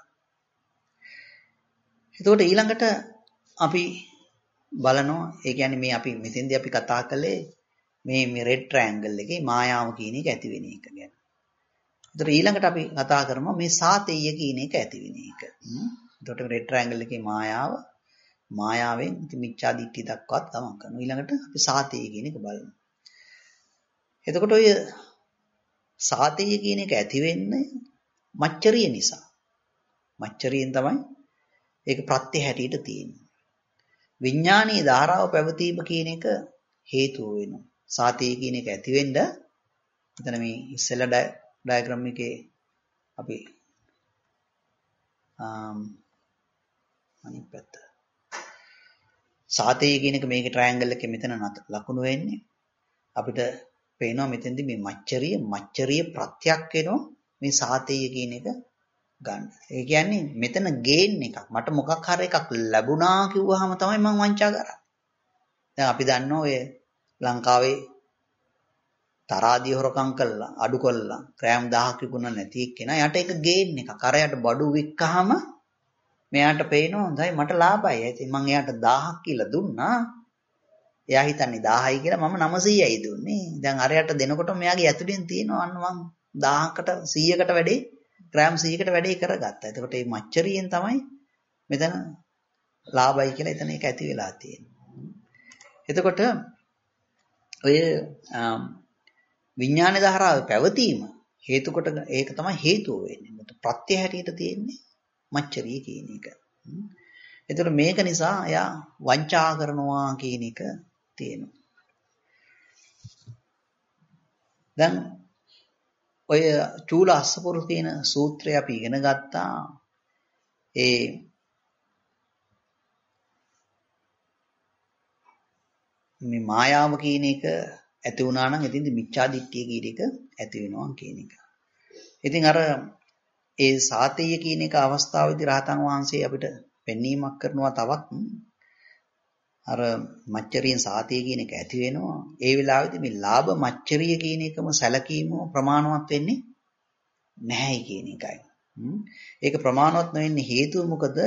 එතකොට ඊළඟට අපි බලනවා ඒ කියන්නේ මේ අපි මෙතෙන්දී අපි කතා කළේ මේ මේ රෙඩ් ට්‍රයැන්ගල් එකේ මායාව කියන එක ඇති වෙන එක ගැන. එතකොට ඊළඟට අපි කතා කරමු මේ සාතේය කියන එක ඇති වෙන එක. එතකොට රෙඩ් ට්‍රයැන්ගල් එකේ මායාව මායාවෙන් මිච්ඡා දිට්ඨිය දක්වාත් ගමන් කරනවා. ඊළඟට අපි සාතේය කියන එක බලමු. එතකොට ඔය සාතේය කියන එක ඇති වෙන්නේ මච්චරිය නිසා. මච්චරියෙන් තමයි ඒක ප්‍රත්‍ය හැටියට තියෙන්නේ. විඥානීය ධාරාව පැවතීම කියන එක හේතුව වෙනවා. සාතේය කියන එක ඇති වෙන්න එතන මේ ඉස්සෙල්ලා ඩයග්‍රෑම් එකේ අපි ආම් අනිත් පැත්ත සාතේය කියන එක මේකේ ට්‍රයැන්ගල් එකේ මෙතන ලකුණු වෙන්නේ අපිට පේනවා මෙතෙන්දි මේ මච්චරිය මච්චරිය ප්‍රත්‍යක් වෙනවා මේ සාතේය කියන එක ගන්න. ඒ කියන්නේ මෙතන ගේන් එකක්. මට මොකක් හරි එකක් ලැබුණා කිව්වහම තමයි මම වංචා කරන්නේ. දැන් අපි දන්නවා ඔය ලංකාවේ තරාදිය හොරකම් කළා, අඩු කළා, ග්‍රෑම් දහයක් විකුණන්න නැති එක්කෙනා යට එක ගේන් එකක්. අර යට බඩු වික්කහම මෙයාට පේනවා හොඳයි මට ලාභයි. ඉතින් මම එයාට දහයක් කියලා දුන්නා. එයා හිතන්නේ දහයයි කියලා මම නවසීයයි දුන්නේ. දැන් අරයට දෙනකොට මෙයාගේ ඇතුලෙන් තියෙනවා අන්න මං දහයකට සීයකට වැඩි ග්‍රෑම් සීයකට වැඩේ කරගත්තා. එතකොට මේ මච්චරියෙන් තමයි මෙතන ලාභයි කියලා එතන ඒක ඇති වෙලා තියෙන්නේ. එතකොට ඔය විඥාන ධාරාව පැවතීම හේතු කොට ඒක තමයි හේතුව වෙන්නේ. ප්‍රත්‍ය හැටියට තියෙන්නේ මච්චරිය කියන එක. එතකොට මේක නිසා එයා වංචා කරනවා කියන එක තියෙනවා. දැන් ඔය චූල අස්සපුරු කියන සූත්‍රය අපි ඉගෙන ගත්තා. ඒ මේ මායාව කියන එක ඇති වුණා නම් ඉතින් මිච්ඡා දිට්ඨිය කියන එක ඇති වෙනවා කියන එක. ඉතින් අර ඒ සාතේය කියන එක අවස්ථාවේදී රහතන් වහන්සේ අපිට පෙන්වීමක් කරනවා තවත් අර මච්චරියෙන් සාතේය කියන එක ඇති වෙනවා. ඒ වෙලාවේදී මේ ලාභ මච්චරිය කියන එකම සැලකීම ප්‍රමාණවත් වෙන්නේ නැහැ කියන එකයි. ඒක ප්‍රමාණවත් නොවෙන්නේ හේතුව මොකද?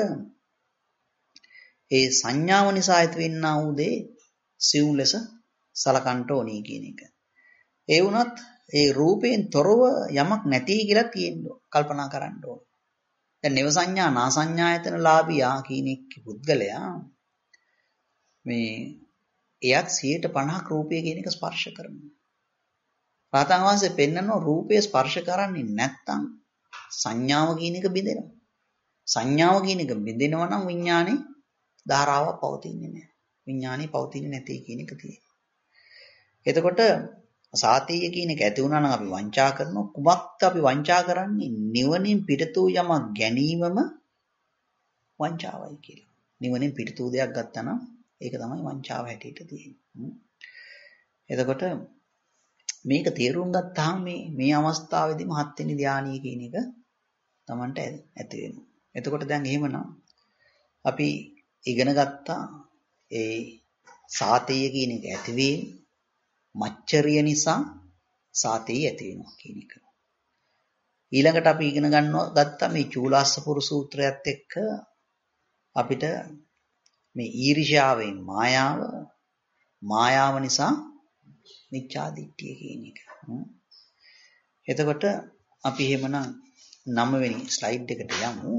ඒ සංඥාව නිසා ඇති වෙන්නා වූ දේ සිව් ලෙස සලකන්න ඕනේ කියන එක. ඒ වුණත් ඒ රූපයෙන් තොරව යමක් නැති කියලා තියෙන්න කල්පනා කරන්න ඕන. දැන් නව සංඥා නා සංඥායතන ලාභියා කියන එක් පුද්ගලයා මේ එයත් සියයට පනහක් රූපය කියන එක ස්පර්ශ කරනවා. රහතන් වහන්සේ පෙන්නනවා රූපය ස්පර්ශ කරන්නේ නැත්නම් සංඥාව කියන එක බිඳෙනවා. සංඥාව කියන එක බිඳෙනවා නම් විඥානේ ධාරාවක් පවතින්නේ නැහැ. විඥානේ පවතින්නේ නැtei කියන එක තියෙනවා. එතකොට සාතේය කියන එක ඇති වුණා නම් අපි වංචා කරනවා. කුමක්ද අපි වංචා කරන්නේ? නිවනින් පිටතු යමක් ගැනීමම වංචාවයි කියලා. නිවනින් පිටතු දෙයක් ගත්තා නම් ඒක තමයි වංචාව හැටියට තියෙන්නේ. එතකොට මේක තේරුම් ගත්තාම මේ මේ අවස්ථාවේදී මහත් වෙනි ධානීය කියන එක Tamanට ඇති වෙනවා. එතකොට දැන් එහෙමනම් අපි ඉගෙන ගත්තා ඒ සාතේය කියන එක ඇතිවීම මච්චරිය නිසා සාතේය ඇති වෙනවා කියන එක. ඊළඟට අපි ඉගෙන ගන්නවා ගත්තා මේ චූලාස්සපුරු සූත්‍රයත් එක්ක අපිට මේ ඊර්ෂ්‍යාවෙන් මායාව මායාව නිසා මිච්ඡා දිට්ඨිය කියන එක. එතකොට අපි එහෙමනම් නව වෙනි ස්ලයිඩ් එකට යමු.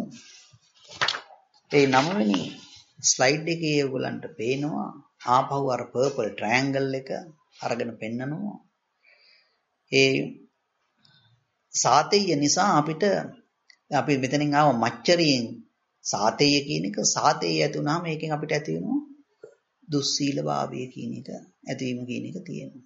ඒ නව වෙනි ස්ලයිඩ් එකේ ඔයගලන්ට පේනවා ආපහු අර පර්පල් ට්‍රයැන්ගල් එක අරගෙන පෙන්නනවා. ඒ සාතේය නිසා අපිට අපි මෙතනින් ආව මච්චරියෙන් සාතේය කියන එක සාතේය ඇති වුණාම මේකෙන් අපිට ඇති වෙනවා දුස්සීල භාවය කියන එක ඇතිවීම කියන එක තියෙනවා.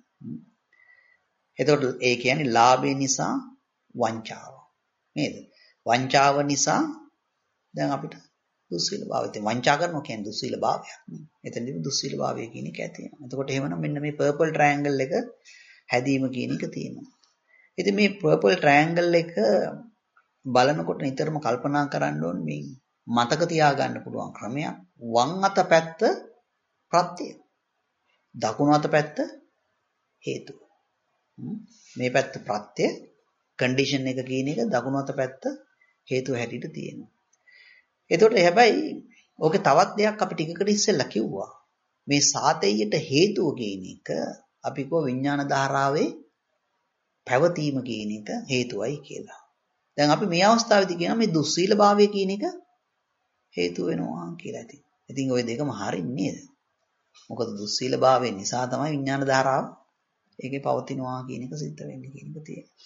එතකොට ඒ කියන්නේ ලාභය නිසා වංචාව. නේද? වංචාව නිසා දැන් අපිට දුස්සීල භාවය තියෙනවා. වංචා කරනවා කියන්නේ දුස්සීල භාවයක්. එතනදී දුස්සීල භාවය කියන එක ඇති වෙනවා. එතකොට එහෙමනම් මෙන්න මේ පර්පල් ට්‍රයැන්ගල් එක හැදීම කියන එක තියෙනවා. ඉතින් මේ පර්පල් ට්‍රයැන්ගල් එක බලනකොට නිතරම කල්පනා කරන්න ඕනේ මේ මතක තියාගන්න පුළුවන් ක්‍රමයක්. වම් අත පැත්ත ප්‍රත්‍ය. දකුණු අත පැත්ත හේතු. මේ පැත්ත ප්‍රත්‍ය කන්ඩිෂන් එක කියන එක දකුණු අත පැත්ත හේතුව හැටියට තියෙනවා. එතකොට හැබැයි ඕකේ තවත් දෙයක් අපි ටිකකට ඉස්සෙල්ලා කිව්වා. මේ සාතේයට හේතුව කියන එක අපි කෝ විඥාන ධාරාවේ පැවතීම කියන එක හේතුවයි කියලා. දැන් අපි මේ අවස්ථාවේදී කියනවා මේ දුස්සීල භාවය කියන එක හේතු වෙනවා කියලා ඇති. ඉතින් ওই දෙකම හරින්නේ නේද? මොකද දුස්සීල භාවය නිසා තමයි විඥාන ධාරාව ඒකේ පවතිනවා කියන එක සිද්ධ වෙන්නේ කියන එක තියෙනවා.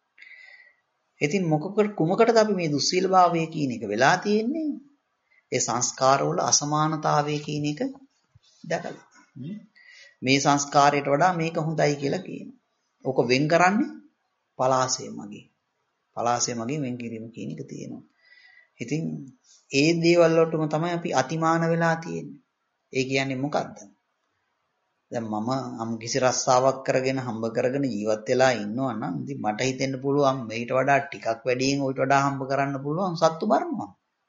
ඉතින් මොකකට කුමකටද අපි මේ දුස්සීල භාවය කියන එක වෙලා තියෙන්නේ? ඒ සංස්කාරවල අසමානතාවය කියන එක දැකලා. මේ සංස්කාරයට වඩා මේක හොඳයි කියලා කියනවා. ඕක වෙන් කරන්නේ පලාසය මගින්. පලාසය මගින් වෙන් කිරීම කියන එක තියෙනවා. ඉතින් ඒ දේවල් වලටම තමයි අපි අතිමාන වෙලා තියෙන්නේ. ඒ කියන්නේ මොකද්ද? දැන් මම අම් කිසි රස්සාවක් කරගෙන හම්බ කරගෙන ජීවත් වෙලා ඉන්නවා නම් ඉතින් මට හිතෙන්න පුළුවන් මේකට වඩා ටිකක් වැඩියෙන් ඔයිට වඩා හම්බ කරන්න පුළුවන් සත්තු මරනවා.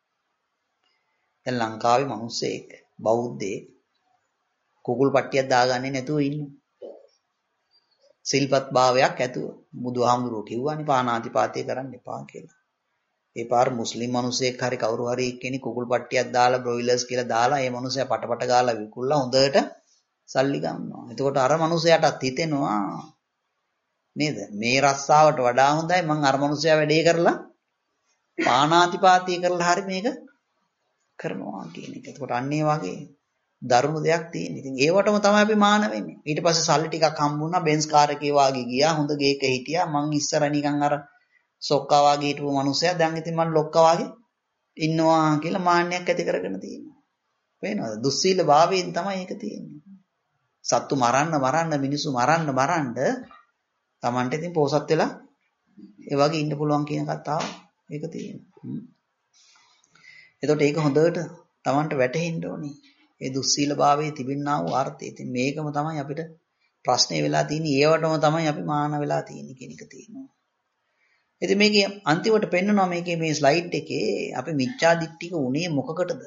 දැන් ලංකාවේ මිනිස්සෙක් බෞද්ධයෙක් කුකුල් පට්ටියක් දාගන්නේ නැතුව ඉන්නවා. සිල්පත් භාවයක් ඇතුව බුදුහාමුදුරුවෝ කිව්වානේ පානාතිපාතය කරන්න එපා කියලා. ඒ පාර මුස්ලිම් මිනිස්සෙක් හරි කවුරු හරි කෙනෙක් කුකුල් පට්ටියක් දාලා බ්‍රොයිලර්ස් කියලා දාලා ඒ මිනිස්සයා පටපට ගාලා විකුණලා හොඳට සල්ලි ගන්නවා. එතකොට අර මිනිස්සයාටත් හිතෙනවා නේද මේ රස්සාවට වඩා හොඳයි මං අර මිනිස්සයා වැඩේ කරලා පාණාතිපාතී කරලා හරි මේක කරනවා කියන එක. එතකොට අන්න ඒ වගේ දරුණු දෙයක් තියෙන. ඉතින් ඒවටම තමයි අපි මාන වෙන්නේ. ඊට පස්සේ සල්ලි ටිකක් හම්බුණා බෙන්ස් කාර් එකේ වාගේ ගියා. හොඳ ගේක හිටියා. මං ඉස්සර නිකන් අර සොක්කා වාගේ හිටපු මිනිස්සයා දැන් ඉතින් මං ලොක්කා වාගේ ඉන්නවා කියලා මාන්නයක් ඇති කරගෙන තියෙනවා. පේනවද? දුස්සීල භාවයෙන් තමයි ඒක තියෙන්නේ. සත්තු මරන්න මරන්න මිනිස්සු මරන්න මරන්න Tamanට ඉතින් පෝසත් වෙලා ඒ වගේ ඉන්න පුළුවන් කියන කතාව ඒක තියෙනවා. එතකොට ඒක හොඳට Tamanට වැටහෙන්න ඕනේ. ඒ දුස්සීල භාවයේ තිබෙනා වූ අර්ථය. ඉතින් මේකම තමයි අපිට ප්‍රශ්නේ වෙලා තියෙන්නේ. ඒවටම තමයි අපි මාන වෙලා තියෙන්නේ කියන එක තියෙනවා. ඉතින් මේකේ අන්තිමට පෙන්නනවා මේකේ මේ ස්ලයිඩ් එකේ අපි මිච්ඡා දිට්ඨික උනේ මොකකටද?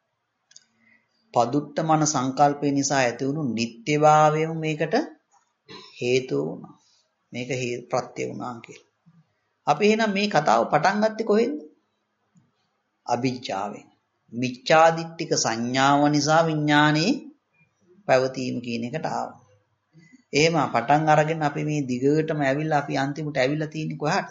පදුට්ට මන සංකල්පය නිසා ඇති වුණු නිත්‍යභාවයම මේකට හේතු වුණා. මේක ප්‍රත්‍ය වුණා කියලා. අපි එහෙනම් මේ කතාව පටන් ගත්තේ කොහෙන්ද? අවිජ්ජාවෙන්. මිච්ඡා දිට්ඨික සංඥාව නිසා විඥානේ පැවතීම කියන එකට ආවා. එහෙම පටන් අරගෙන අපි මේ දිගටම ඇවිල්ලා අපි අන්තිමට ඇවිල්ලා තියෙන්නේ කොහාටද?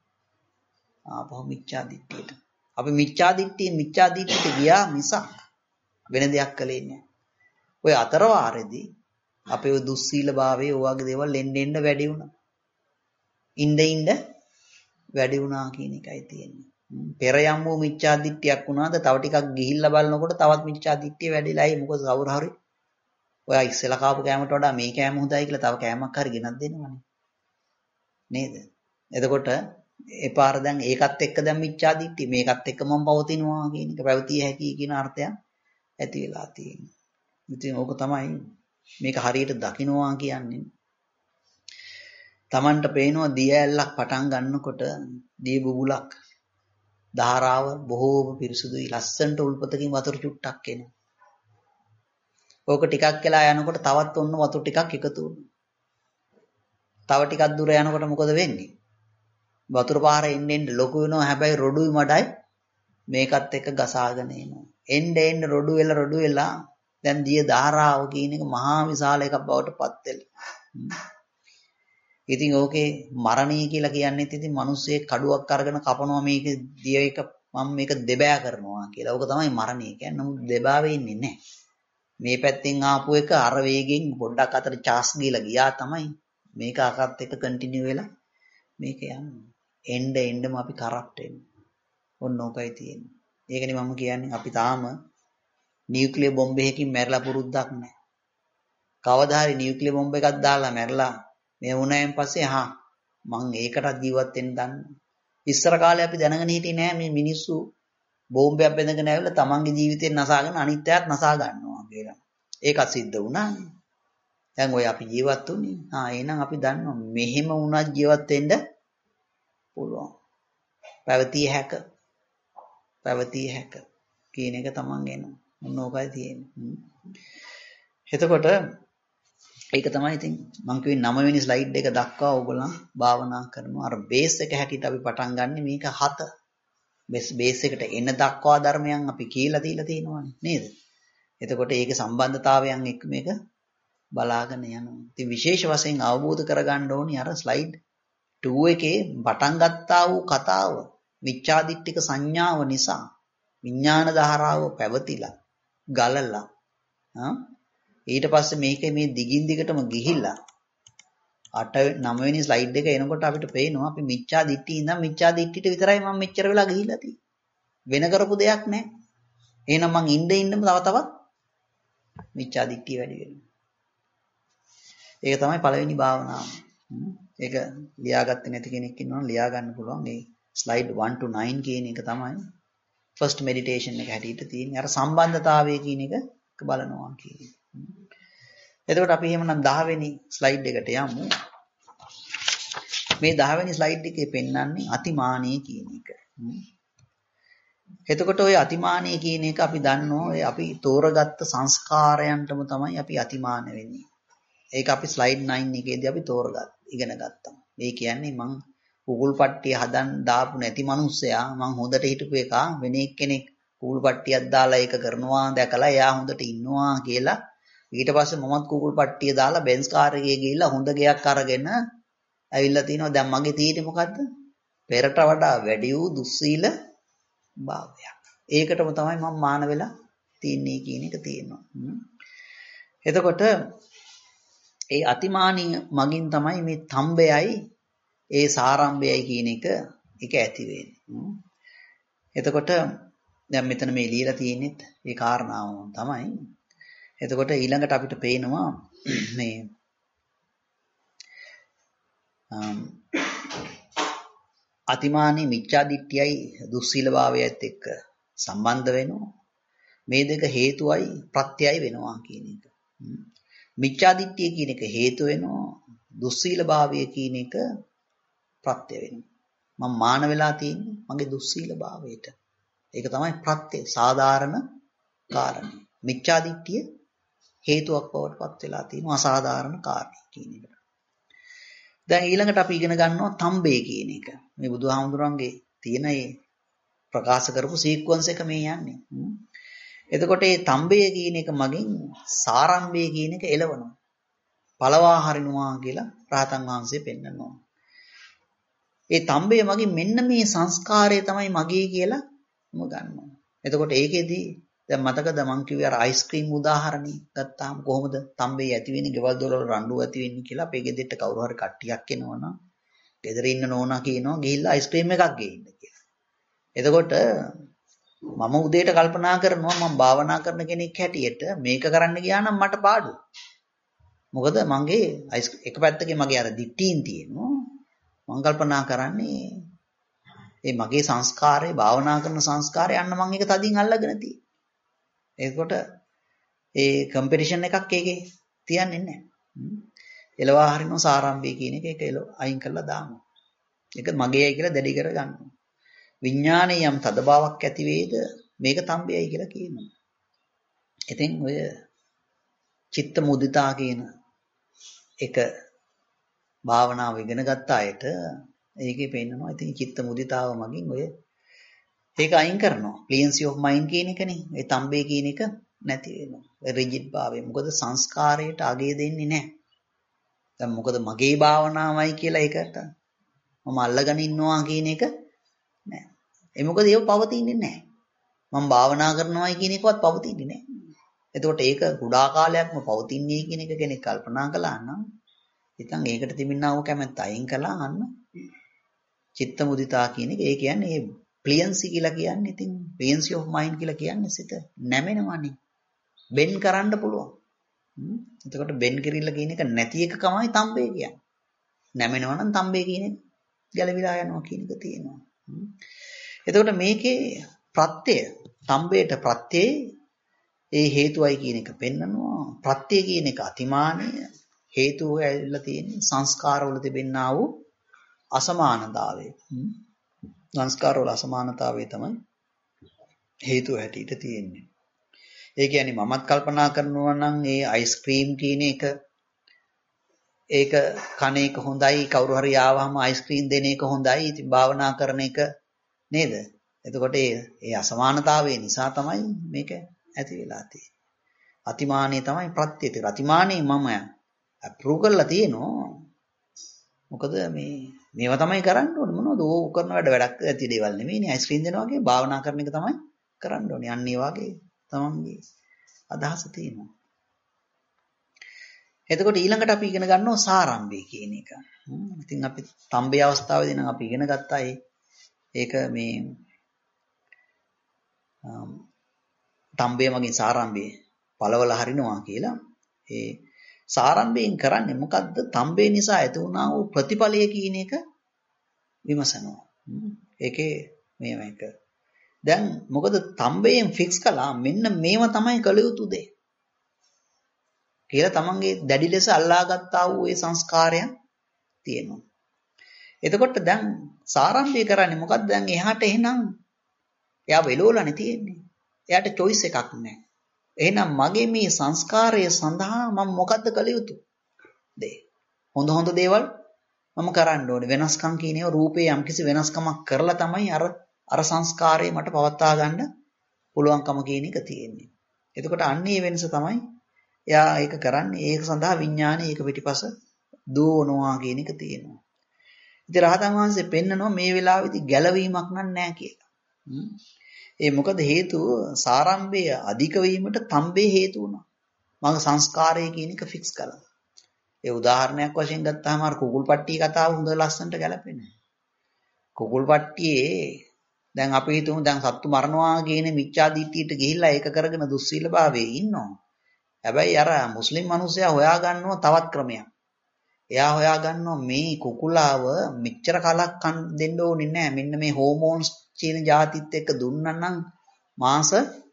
ආපහු මිච්ඡා දිට්ඨියට. අපි මිච්ඡා දිට්ඨියෙන් මිච්ඡා දිට්ඨියට ගියා මිසක් වෙන දෙයක් කළේ නැහැ. ඔය අතර වාරෙදී අපේ ඔය දුස්සීල භාවයේ ඔය වගේ දේවල් එන්න එන්න වැඩි වුණා. ඉන්න ඉන්න වැඩි වුණා කියන එකයි තියෙන්නේ. පෙර යම් වූ මිච්ඡා දිට්ඨියක් වුණාද තව ටිකක් ගිහිල්ලා බලනකොට තවත් මිච්ඡා දිට්ඨිය වැඩිලායි. මොකද කවුරු හරි ඔයා ඉස්සෙල්ලා කාපු කෑමට වඩා මේ කෑම හොඳයි කියලා තව කෑමක් හරි ගෙනත් දෙනවනේ. නේද? එතකොට ඒ පාර දැන් ඒකත් එක්ක දැන් මිච්ඡා දිට්ඨිය මේකත් එක්ක මම පවතිනවා කියන එක පැවතිය හැකි කියන අර්ථයක් ඇති වෙලා තියෙනවා. ඉතින් ඕක තමයි මේක හරියට දකින්නවා කියන්නේ. Tamanට පේනවා දිය ඇල්ලක් පටන් ගන්නකොට දිය බුබුලක් ධාරාව බොහෝම පිරිසුදුයි ලස්සනට උල්පතකින් වතුර චුට්ටක් එනවා. ඕක ටිකක් වෙලා යනකොට තවත් ඔන්න වතුර ටිකක් එකතු වෙනවා. තව ටිකක් දුර යනකොට මොකද වෙන්නේ? වතුර පාර එන්න එන්න ලොකු වෙනවා. හැබැයි රොඩුයි මඩයි මේකත් එක්ක ගසාගෙන එනවා. එන්න එන්න රොඩු වෙලා රොඩු වෙලා දැන් දිය ධාරාව කියන එක මහා විශාල එකක් බවට පත් වෙලා. ඉතින් ඕකේ මරණය කියලා කියන්නේත් ඉතින් මිනිස්සේ කඩුවක් අරගෙන කපනවා මේක දිය එක මම මේක දෙබෑ කරනවා කියලා. ඕක තමයි මරණය කියන්නේ. නමුත් දෙබෑ වෙන්නේ නැහැ. මේ පැත්තෙන් ආපු එක අර වේගෙන් පොඩ්ඩක් අතර චාස් ගිහලා ගියා තමයි මේක අකත් එක කන්ටිනියු වෙලා මේක යන්නේ. එන්න එන්නම අපි කරප්ට් වෙනවා. ඔන්න ඕකයි තියෙන්නේ. ඒකනේ මම කියන්නේ අපි තාම නියුක්ලියර් බෝම්බ එකකින් මැරලා පුරුද්දක් නැහැ. කවදා හරි නියුක්ලියර් බෝම්බ එකක් දාලා මැරලා මේ වුණායින් පස්සේ හා මං ඒකටත් ජීවත් වෙන්න දන්නේ. ඉස්සර කාලේ අපි දැනගෙන හිටියේ නෑ මේ මිනිස්සු බෝම්බයක් බැඳගෙන ඇවිල්ලා තමන්ගේ ජීවිතේ නසාගෙන අනිත් අයත් නසා ගන්නවා කියලා. ඒකත් සිද්ධ වුණානේ. දැන් ඔය අපි ජීවත් වුණේ. ආ එහෙනම් අපි දන්නවා මෙහෙම වුණත් ජීවත් වෙන්න පුළුවන්. පැවතිය හැක. පැවතිය හැක කියන එක තමන් එනවා. මොන ඕකයි තියෙන්නේ. එතකොට ඒක තමයි ඉතින් මම කියුවේ නව වෙනි ස්ලයිඩ් එක දක්වා ඕගොල්ලන් භාවනා කරනවා. අර බේස් එක හැටියට අපි පටන් ගන්න මේක හත. බේස් බේස් එකට එන දක්වා ධර්මයන් අපි කියලා දීලා තියෙනවානේ නේද? එතකොට ඒකේ සම්බන්ධතාවයන් එක්ක මේක බලාගෙන යනවා. ඉතින් විශේෂ වශයෙන් අවබෝධ කරගන්න ඕනි අර ස්ලයිඩ් two එකේ පටන් ගත්තා වූ කතාව මිච්ඡාදිට්ඨික සංඥාව නිසා විඥාන ධාරාව පැවතිලා ගලලා ආ ඊට පස්සේ මේකේ මේ දිගින් දිගටම ගිහිල්ලා අට නව වෙනි ස්ලයිඩ් එක එනකොට අපිට පේනවා අපි මිච්ඡා දිට්ඨිය ඉඳන් මිච්ඡා දිට්ඨියට විතරයි මම මෙච්චර වෙලා ගිහිල්ලා තියෙන්නේ. වෙන කරපු දෙයක් නැහැ. එහෙනම් මං ඉන්න ඉන්නම තව තවත් මිච්ඡා දිට්ඨිය වැඩි වෙනවා. ඒක තමයි පළවෙනි භාවනාව. ඒක ලියාගත්තේ නැති කෙනෙක් ඉන්නවනම් ලියා ගන්න පුළුවන්. මේ ස්ලයිඩ් one to nine කියන එක තමයි ෆස්ට් මෙඩිටේෂන් එක හැටියට තියෙන්නේ. අර සම්බන්ධතාවය කියන එක බලනවා කියන්නේ. එතකොට අපි එහෙමනම් දහ වෙනි ස්ලයිඩ් එකට යමු. මේ දහ වෙනි ස්ලයිඩ් එකේ පෙන්වන්නේ අතිමානීය කියන එක. එතකොට ওই අතිමානීය කියන එක අපි දන්නවා ඔය අපි තෝරගත්ත සංස්කාරයන්ටම තමයි අපි අතිමාන වෙන්නේ. ඒක අපි ස්ලයිඩ් nine එකේදී අපි තෝරගත්ත ඉගෙන ගත්තා. ඒ කියන්නේ මං කුකුල් පට්ටිය හදන් දාපු නැති මිනිස්සයා මං හොඳට හිටපු එක වෙන එක්කෙනෙක් කුකුල් පට්ටියක් දාලා ඒක කරනවා දැකලා එයා හොඳට ඉන්නවා කියලා ඊට පස්සේ මමත් කුකුල් පට්ටිය දාලා බෙන්ස් කාර් එකේ ගිහිල්ලා හොඳ ගයක් අරගෙන ඇවිල්ලා තිනවා. දැන් මගේ තියෙන්නේ මොකද්ද? පෙරට වඩා වැඩි වූ දුස්සීල භාවයක්. ඒකටම තමයි මම මාන වෙලා තියන්නේ කියන එක තියෙනවා. එතකොට ඒ අතිමානීය මගින් තමයි මේ තම්බයයි ඒ සාරම්භයයි කියන එක එක ඇති වෙන්නේ. එතකොට දැන් මෙතන මේ ලියලා තියෙන්නේ ඒ කාරණාව තමයි. එතකොට ඊළඟට අපිට පේනවා මේ අතිමානී මිච්ඡාදිට්ඨියයි දුස්සීලභාවයත් එක්ක සම්බන්ධ වෙනවා. මේ දෙක හේතුවයි ප්‍රත්‍යයයි වෙනවා කියන එක. මිච්ඡාදිට්ඨිය කියන එක හේතු වෙනවා. දුස්සීලභාවය කියන එක ප්‍රත්‍ය වෙනවා. මම මාන වෙලා තියෙන්නේ මගේ දුස්සීලභාවයට. ඒක තමයි ප්‍රත්‍ය සාධාරණ කාරණේ. මිච්ඡාදිට්ඨිය හේතුවක් බවට පත් වෙලා තියෙනවා අසාධාරණ කාරණේ කියන එක. දැන් ඊළඟට අපි ඉගෙන ගන්නවා තම්බේ කියන එක. මේ බුදුහාමුදුරන්ගේ තියෙන ඒ ප්‍රකාශ කරපු සීක්වන්ස් එක මේ යන්නේ. එතකොට මේ තම්බේ කියන එක මගින් සාරම්භය කියන එක එළවනවා. පළවා හරිනවා කියලා රහතන් වහන්සේ පෙන්නනවා. ඒ තම්බේ මගින් මෙන්න මේ සංස්කාරය තමයි මගේ කියලා මම ගන්නවා. එතකොට ඒකෙදි දැන් මතකද මං කිව්වේ අර අයිස්ක්‍රීම් උදාහරණي ගත්තාම කොහොමද තම්බේ ඇති වෙන්නේ ගෙවල් දොරවල් රණ්ඩු ඇති වෙන්නේ කියලා අපේ ගෙදරට කවුරු හරි කට්ටියක් එනවනම් ගෙදර ඉන්න නෝනා කියනවා ගිහිල්ලා අයිස්ක්‍රීම් එකක් ගේන්න කියලා. එතකොට මම උදේට කල්පනා කරනවා මම භාවනා කරන කෙනෙක් හැටියට මේක කරන්න ගියා නම් මට පාඩුයි. මොකද මගේ එක පැත්තකින් මගේ අර දිට්ඨීන් තියෙනවා. මම කල්පනා කරන්නේ ඒ මගේ සංස්කාරේ භාවනා කරන සංස්කාරය අන්න මම ඒක තදින් අල්ලගෙන තියෙන්නේ. එතකොට ඒ කම්පිටිෂන් එකක් ඒකේ තියන්නේ නැහැ. එලවා හරිනවා සාරම්භය කියන එක ඒක අයින් කරලා දානවා. ඒක මගේයි කියලා දැඩි කර ගන්නවා. විඥානයේ යම් තදභාවයක් ඇති වේද මේක තම්බයයි කියලා කියනවා. ඉතින් ඔය චිත්ත මුදිතා කියන එක භාවනාව ඉගෙන ගත්ත අයට ඒකේ පෙන්නනවා. ඉතින් චිත්ත මුදිතාව මගින් ඔය ඒක අයින් කරනවා. ක්ලියන්සි ඔෆ් මයින්ඩ් කියන එකනේ. ඒ තම්බේ කියන එක නැති වෙනවා. ඒ රිජිඩ් භාවය. මොකද සංස්කාරයට අගය දෙන්නේ නැහැ. දැන් මොකද මගේ භාවනාවයි කියලා ඒකට මම අල්ලගෙන ඉන්නවා කියන එක නෑ. ඒ මොකද ඒව පවතින්නේ නැහැ. මම භාවනා කරනවායි කියන එකවත් පවතින්නේ නැහැ. එතකොට ඒක ගුඩා කාලයක්ම පවතින්නේ කියන එක කෙනෙක් කල්පනා කළා නම් ඉතින් ඒකට තිබෙනා වූ කැමැත්ත අයින් කළා අන්න චිත්ත මුදිතා කියන එක. ඒ කියන්නේ ඒ ක්ලියන්සි කියලා කියන්නේ ඉතින් ක්ලියන්සි ඔෆ් මයින්ඩ් කියලා කියන්නේ සිත නැමෙනවනේ. බෙන් කරන්න පුළුවන්. එතකොට බෙන් කිරිල්ල කියන එක නැති එක තමයි තම්බේ කියන්නේ. නැමෙනවා නම් තම්බේ කියන එක ගැලවිලා යනවා කියන එක තියෙනවා. එතකොට මේකේ ප්‍රත්‍ය තම්බේට ප්‍රත්‍යේ ඒ හේතුවයි කියන එක පෙන්නනවා. ප්‍රත්‍ය කියන එක අතිමානීය හේතුව ඇවිල්ලා තියෙන සංස්කාරවල තිබෙනා වූ අසමානතාවය. සංස්කාරවල අසමානතාවය තමයි හේතුව හැටියට තියෙන්නේ. ඒ කියන්නේ මමත් කල්පනා කරනවා නම් ඒ අයිස්ක්‍රීම් කියන එක ඒක කන එක හොඳයි, කවුරු හරි ආවම අයිස්ක්‍රීම් දෙන එක හොඳයි, ඉතින් භාවනා කරන එක නේද? එතකොට ඒ ඒ අසමානතාවය නිසා තමයි මේක ඇති වෙලා තියෙන්නේ. අතිමානී තමයි ප්‍රත්‍යය. අතිමානී මම අප්‍රූව් කරලා තියෙනවා. මොකද මේ මේවා තමයි කරන්න ඕනේ. මොනවද ඕක කරන වැඩ වැඩක් ඇති දේවල් නෙමෙයිනේ. අයිස්ක්‍රීම් දෙනවා වගේ භාවනා කරන එක තමයි කරන්න ඕනේ. අන්න ඒ වගේ තමන්ගේ අදහස තියෙනවා. එතකොට ඊළඟට අපි ඉගෙන ගන්නවා සාරම්භය කියන එක. ඉතින් අපි තම්බේ අවස්ථාවේදී නම් අපි ඉගෙන ගත්තා ඒක මේ තම්බේ මගින් සාරම්භය පළවල හරිනවා කියලා. ඒ සාරම්භයෙන් කරන්නේ මොකද්ද? තම්බේ නිසා ඇති වුණා වූ ප්‍රතිඵලය කියන එක විමසනවා. ඒකේ මේව එක. දැන් මොකද තම්බයෙන් ෆික්ස් කළා මෙන්න මේව තමයි කළ යුතු දේ කියලා තමන්ගේ දැඩි ලෙස අල්ලාගත්තා වූ ඒ සංස්කාරයන් තියෙනවා. එතකොට දැන් සාරම්භය කරන්නේ මොකද්ද? දැන් එහාට එහෙනම් එයා වෙලෝලානේ තියෙන්නේ. එයාට choice එකක් නැහැ. එහෙනම් මගේ මේ සංස්කාරය සඳහා මම මොකද්ද කළ යුතු දේ? හොඳ හොඳ දේවල් මම කරන්න ඕනේ. වෙනස්කම් කියන ඒවා රූපේ යම්කිසි වෙනස්කමක් කරලා තමයි අර අර සංස්කාරය මට පවත්වා ගන්න පුළුවන්කම කියන එක තියෙන්නේ. එතකොට අන්නේ වෙනස තමයි එයා ඒක කරන්නේ. ඒක සඳහා විඥානය ඒක පිටිපස දුවනවා කියන එක තියෙනවා. ඉතින් රහතන් වහන්සේ පෙන්නනවා මේ වෙලාවේදී ගැලවීමක් නැහැ කියලා. ඒ මොකද හේතුව සාරම්භය අධික වීමට තම්බේ හේතු වුණා. මගේ සංස්කාරය කියන එක ෆික්ස් කළා. ඒ උදාහරණයක් වශයෙන් ගත්තාම අර කුකුල් පට්ටිය කතාව හොඳ ලස්සනට ගැලපෙනවා. කුකුල් පට්ටියේ දැන් අපි හිතමු දැන් සත්තු මරනවා කියන මිච්ඡා දිට්ඨියට ගිහිල්ලා ඒක කරගෙන දුස්සීලභාවයේ ඉන්නවා. හැබැයි අර මුස්ලිම් මිනිස්සයා හොයා ගන්නවා තවත් ක්‍රමයක්. එයා හොයා ගන්නවා මේ කුකුලාව මෙච්චර කලක් කන් දෙන්න ඕනේ නැහැ. මෙන්න මේ හෝමෝන්ස් කියන જાතිත් එක්ක දුන්නා නම් මාස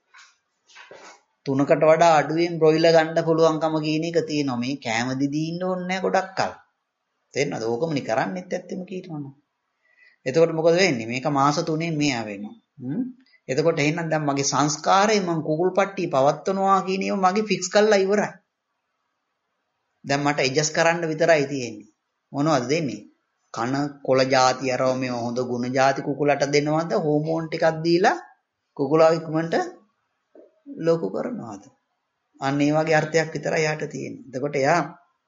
තුනකට වඩා අඩුවෙන් බ්‍රොයිලර් ගන්න පුළුවන්කම කියන එක තියෙනවා. මේ කැම දිදී ඉන්න ඕනේ නැහැ ගොඩක් කල්. තේරෙනවද? ඕකමනි කරන්නේත් ඇත්තම කීටවනවා. එතකොට මොකද වෙන්නේ? මේක මාස තුනෙන් මෙයා වෙනවා. හ්ම්. එතකොට එහෙනම් දැන් මගේ සංස්කාරය මම කුකුල් පට්ටිය පවත්වනවා කියන ඒවා මගේ ෆික්ස් කරලා ඉවරයි. දැන් මට ඇඩ්ජස්ට් කරන්න විතරයි තියෙන්නේ. මොනවද දෙන්නේ? කන කොළ ಜಾති අරව මේ හොඳ ගුණ ಜಾති කුකුලට දෙනවද? හෝමෝන් ටිකක් දීලා කුකුලා ඉක්මනට ලොකු කරනවාද? අන්න ඒ වගේ අර්ථයක් විතරයි යාට තියෙන්නේ. එතකොට එයා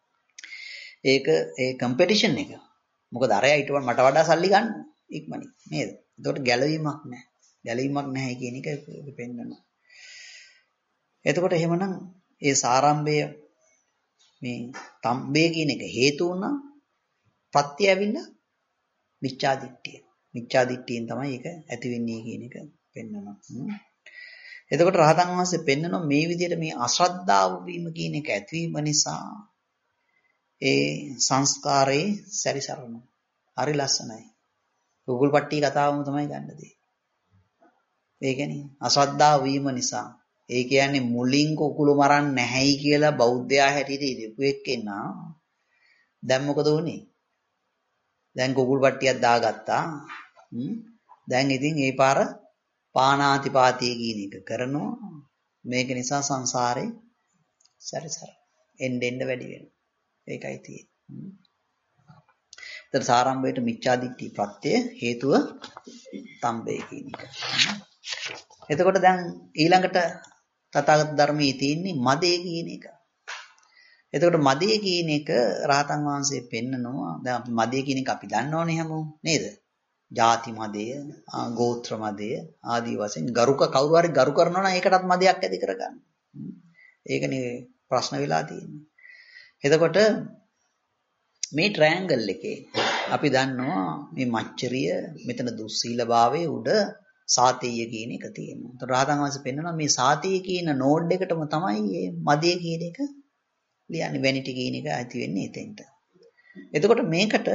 ඒක ඒ කම්පිටිෂන් එක. මොකද අරයා ඊට මට වඩා සල්ලි ගන්න ඉක්මනින් නේද? එතකොට ගැළවීමක් නැහැ. ගැළවීමක් නැහැ කියන එක පෙන්නනවා. එතකොට එහෙමනම් ඒ සාරම්භය මේ තම්බේ කියන එක හේතු වුණා ප්‍රත්‍ය ඇවිල්ලා මිච්ඡා දිට්ඨිය. මිච්ඡා දිට්ඨියෙන් තමයි ඒක ඇති වෙන්නේ කියන එක පෙන්නනවා. එතකොට රහතන් වහන්සේ පෙන්නනවා මේ විදිහට මේ අශ්‍රද්ධාව වීම කියන එක ඇතිවීම නිසා ඒ සංස්කාරේ සැරිසරනවා. හරි ලස්සනයි. කුකුල් පට්ටිය කතාවම තමයි ගන්න දේ. ඒ කියන්නේ අශ්‍රද්ධාව වීම නිසා ඒ කියන්නේ මුලින් කුකුළු මරන්නේ නැහැයි කියලා බෞද්ධයා හැටියට ඉදපු එක්කෙනා දැන් මොකද වුනේ? දැන් කුකුල් පට්ටියක් දාගත්තා. දැන් ඉතින් ඒ පාර පානාතිපාතී කියන එක කරනවා. මේක නිසා සංසාරේ සැරිසර එන්න එන්න වැඩි වෙනවා. ඒකයි තියෙන්නේ. ඒතර සාරම්භයට මිච්ඡා දිට්ඨි ප්‍රත්‍ය හේතුව තම්බේ කියන එක. එතකොට දැන් ඊළඟට තථාගත ධර්මයේ තියෙන්නේ මදේ කියන එක. එතකොට මදේ කියන එක රහතන් වහන්සේ පෙන්නනවා. දැන් අපි මදේ කියන එක අපි දන්නවනේ හැමෝම නේද? ಜಾති මදය, ගෝත්‍ර මදය ආදී වශයෙන් ගරුක කවුරු හරි ගරු කරනවා නම් ඒකටත් මදයක් ඇති කරගන්න. ඒකනේ ප්‍රශ්න වෙලා තියෙන්නේ. එතකොට මේ ට්‍රයැන්ගල් එකේ අපි දන්නවා මේ මච්චරිය මෙතන දුස්සීලභාවයේ උඩ සාතේය කියන එක තියෙනවා. ඒතර රහතන් වහන්සේ පෙන්නනවා මේ සාතේය කියන නෝඩ් එකටම තමයි මේ මදේ කියන එක ලියන්නේ වැනිටි කියන එක ඇති වෙන්නේ එතෙන්ට. එතකොට මේකට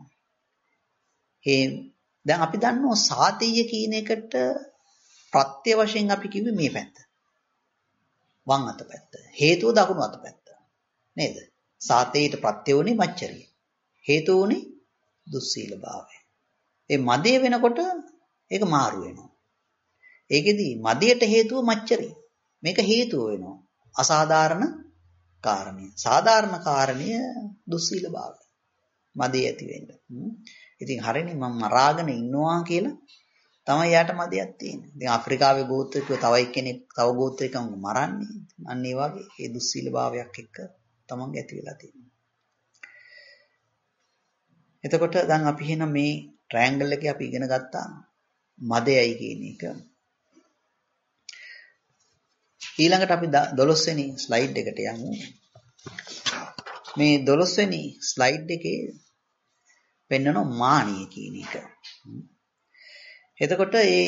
ඒ දැන් අපි දන්නවා සාතේය කියන එකට ප්‍රත්‍ය වශයෙන් අපි කිව්වේ මේ පැත්ත. වම් අත පැත්ත. හේතුව දකුණු අත පැත්ත. නේද? සාතේයට ප්‍රත්‍ය වුණේ මච්චරිය. හේතුව වුණේ දුස්සීලභාවය. ඒ මදේ වෙනකොට ඒක මාරු වෙනවා. ඒකෙදි මදයට හේතුව මච්චරිය. මේක හේතුව වෙනවා. අසාධාරණ කාරණය. සාධාරණ කාරණය දුස්සීලභාවය. මදේ ඇති වෙන්න. ඉතින් හරිනේ මම මරාගෙන ඉන්නවා කියලා තමයි යාට මදයක් තියෙන්නේ. ඉතින් අප්‍රිකාවේ ගෝත්‍රිකව තව එක්කෙනෙක් තව ගෝත්‍රිකම් මරන්නේ. අන්න ඒ වගේ ඒ දුස්සීලභාවයක් එක්ක තමන්ගේ ඇති වෙලා තියෙනවා. එතකොට දැන් අපි එහෙනම් මේ ට්‍රයැන්ගල් එකේ අපි ඉගෙන ගත්තා මදයයි කියන එක. ඊළඟට අපි දොළොස් වෙනි ස්ලයිඩ් එකට යමු. මේ දොළොස් වෙනි ස්ලයිඩ් එකේ පෙන්නන මානිය කියන එක. එතකොට මේ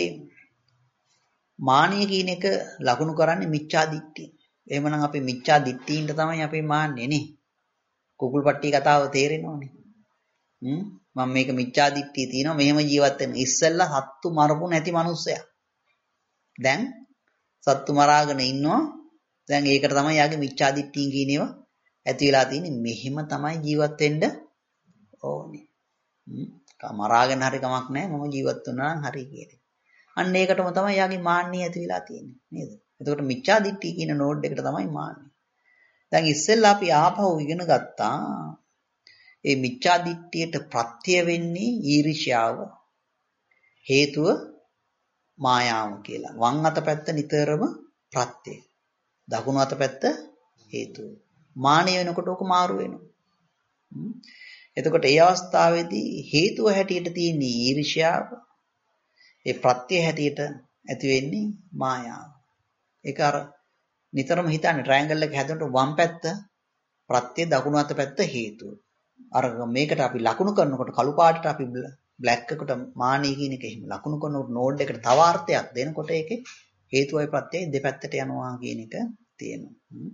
මානිය කියන එක ලකුණු කරන්නේ මිච්ඡා දිට්ඨිය. එහෙමනම් අපි මිච්ඡා දිට්ඨියින්ට තමයි අපි මාන්නේ නේ. කුකුල් පට්ටිය කතාව තේරෙනවනේ. හ්ම් මම මේක මිච්ඡා දිට්ඨිය තියෙනවා මෙහෙම ජීවත් වෙන. ඉස්සෙල්ලා සත්තු මරපු නැති මිනිස්සයා. දැන් සත්තු මරාගෙන ඉන්නවා. දැන් ඒකට තමයි යාගේ මිච්ඡා දිට්ඨිය කියන ඒවා ඇති වෙලා තියෙන්නේ. මෙහෙම තමයි ජීවත් වෙන්න ඕනේ. හ්ම් මරාගෙන හරි කමක් නැහැ මම ජීවත් වුණා නම් හරි කියන්නේ. අන්න ඒකටම තමයි යාගේ මාන්නය ඇති වෙලා තියෙන්නේ නේද? එතකොට මිච්ඡා දිට්ඨිය කියන නෝඩ් එකට තමයි මාන්නේ. දැන් ඉස්සෙල්ලා අපි ආපහු ඉගෙන ගත්තා ඒ මිච්ඡා දිට්ඨියට ප්‍රත්‍ය වෙන්නේ ඊර්ෂ්‍යාව හේතුව මායාව කියලා. වම් අත පැත්ත නිතරම ප්‍රත්‍ය. දකුණු අත පැත්ත හේතුව. මානිය වෙනකොට ඔක මාරු වෙනවා. එතකොට ඒ අවස්ථාවේදී හේතුව හැටියට තියෙන ඊර්ෂ්‍යාව, ඒ ප්‍රත්‍ය හැටියට ඇති වෙන්නේ මායාව. ඒක අර නිතරම හිතන්නේ ට්‍රයැන්ගල් එක හැදෙනකොට වම් පැත්ත ප්‍රත්‍ය, දකුණු අත පැත්ත හේතුව. අර මේකට අපි ලකුණු කරනකොට කළු පාටට අපි බ්ලැක් එකට මානී කියන එක එහෙම ලකුණු කරනකොට නෝඩ් එකට තව අර්ථයක් දෙනකොට ඒකේ හේතුවයි ප්‍රත්‍යයයි දෙපැත්තට යනවා කියන එක තියෙනවා.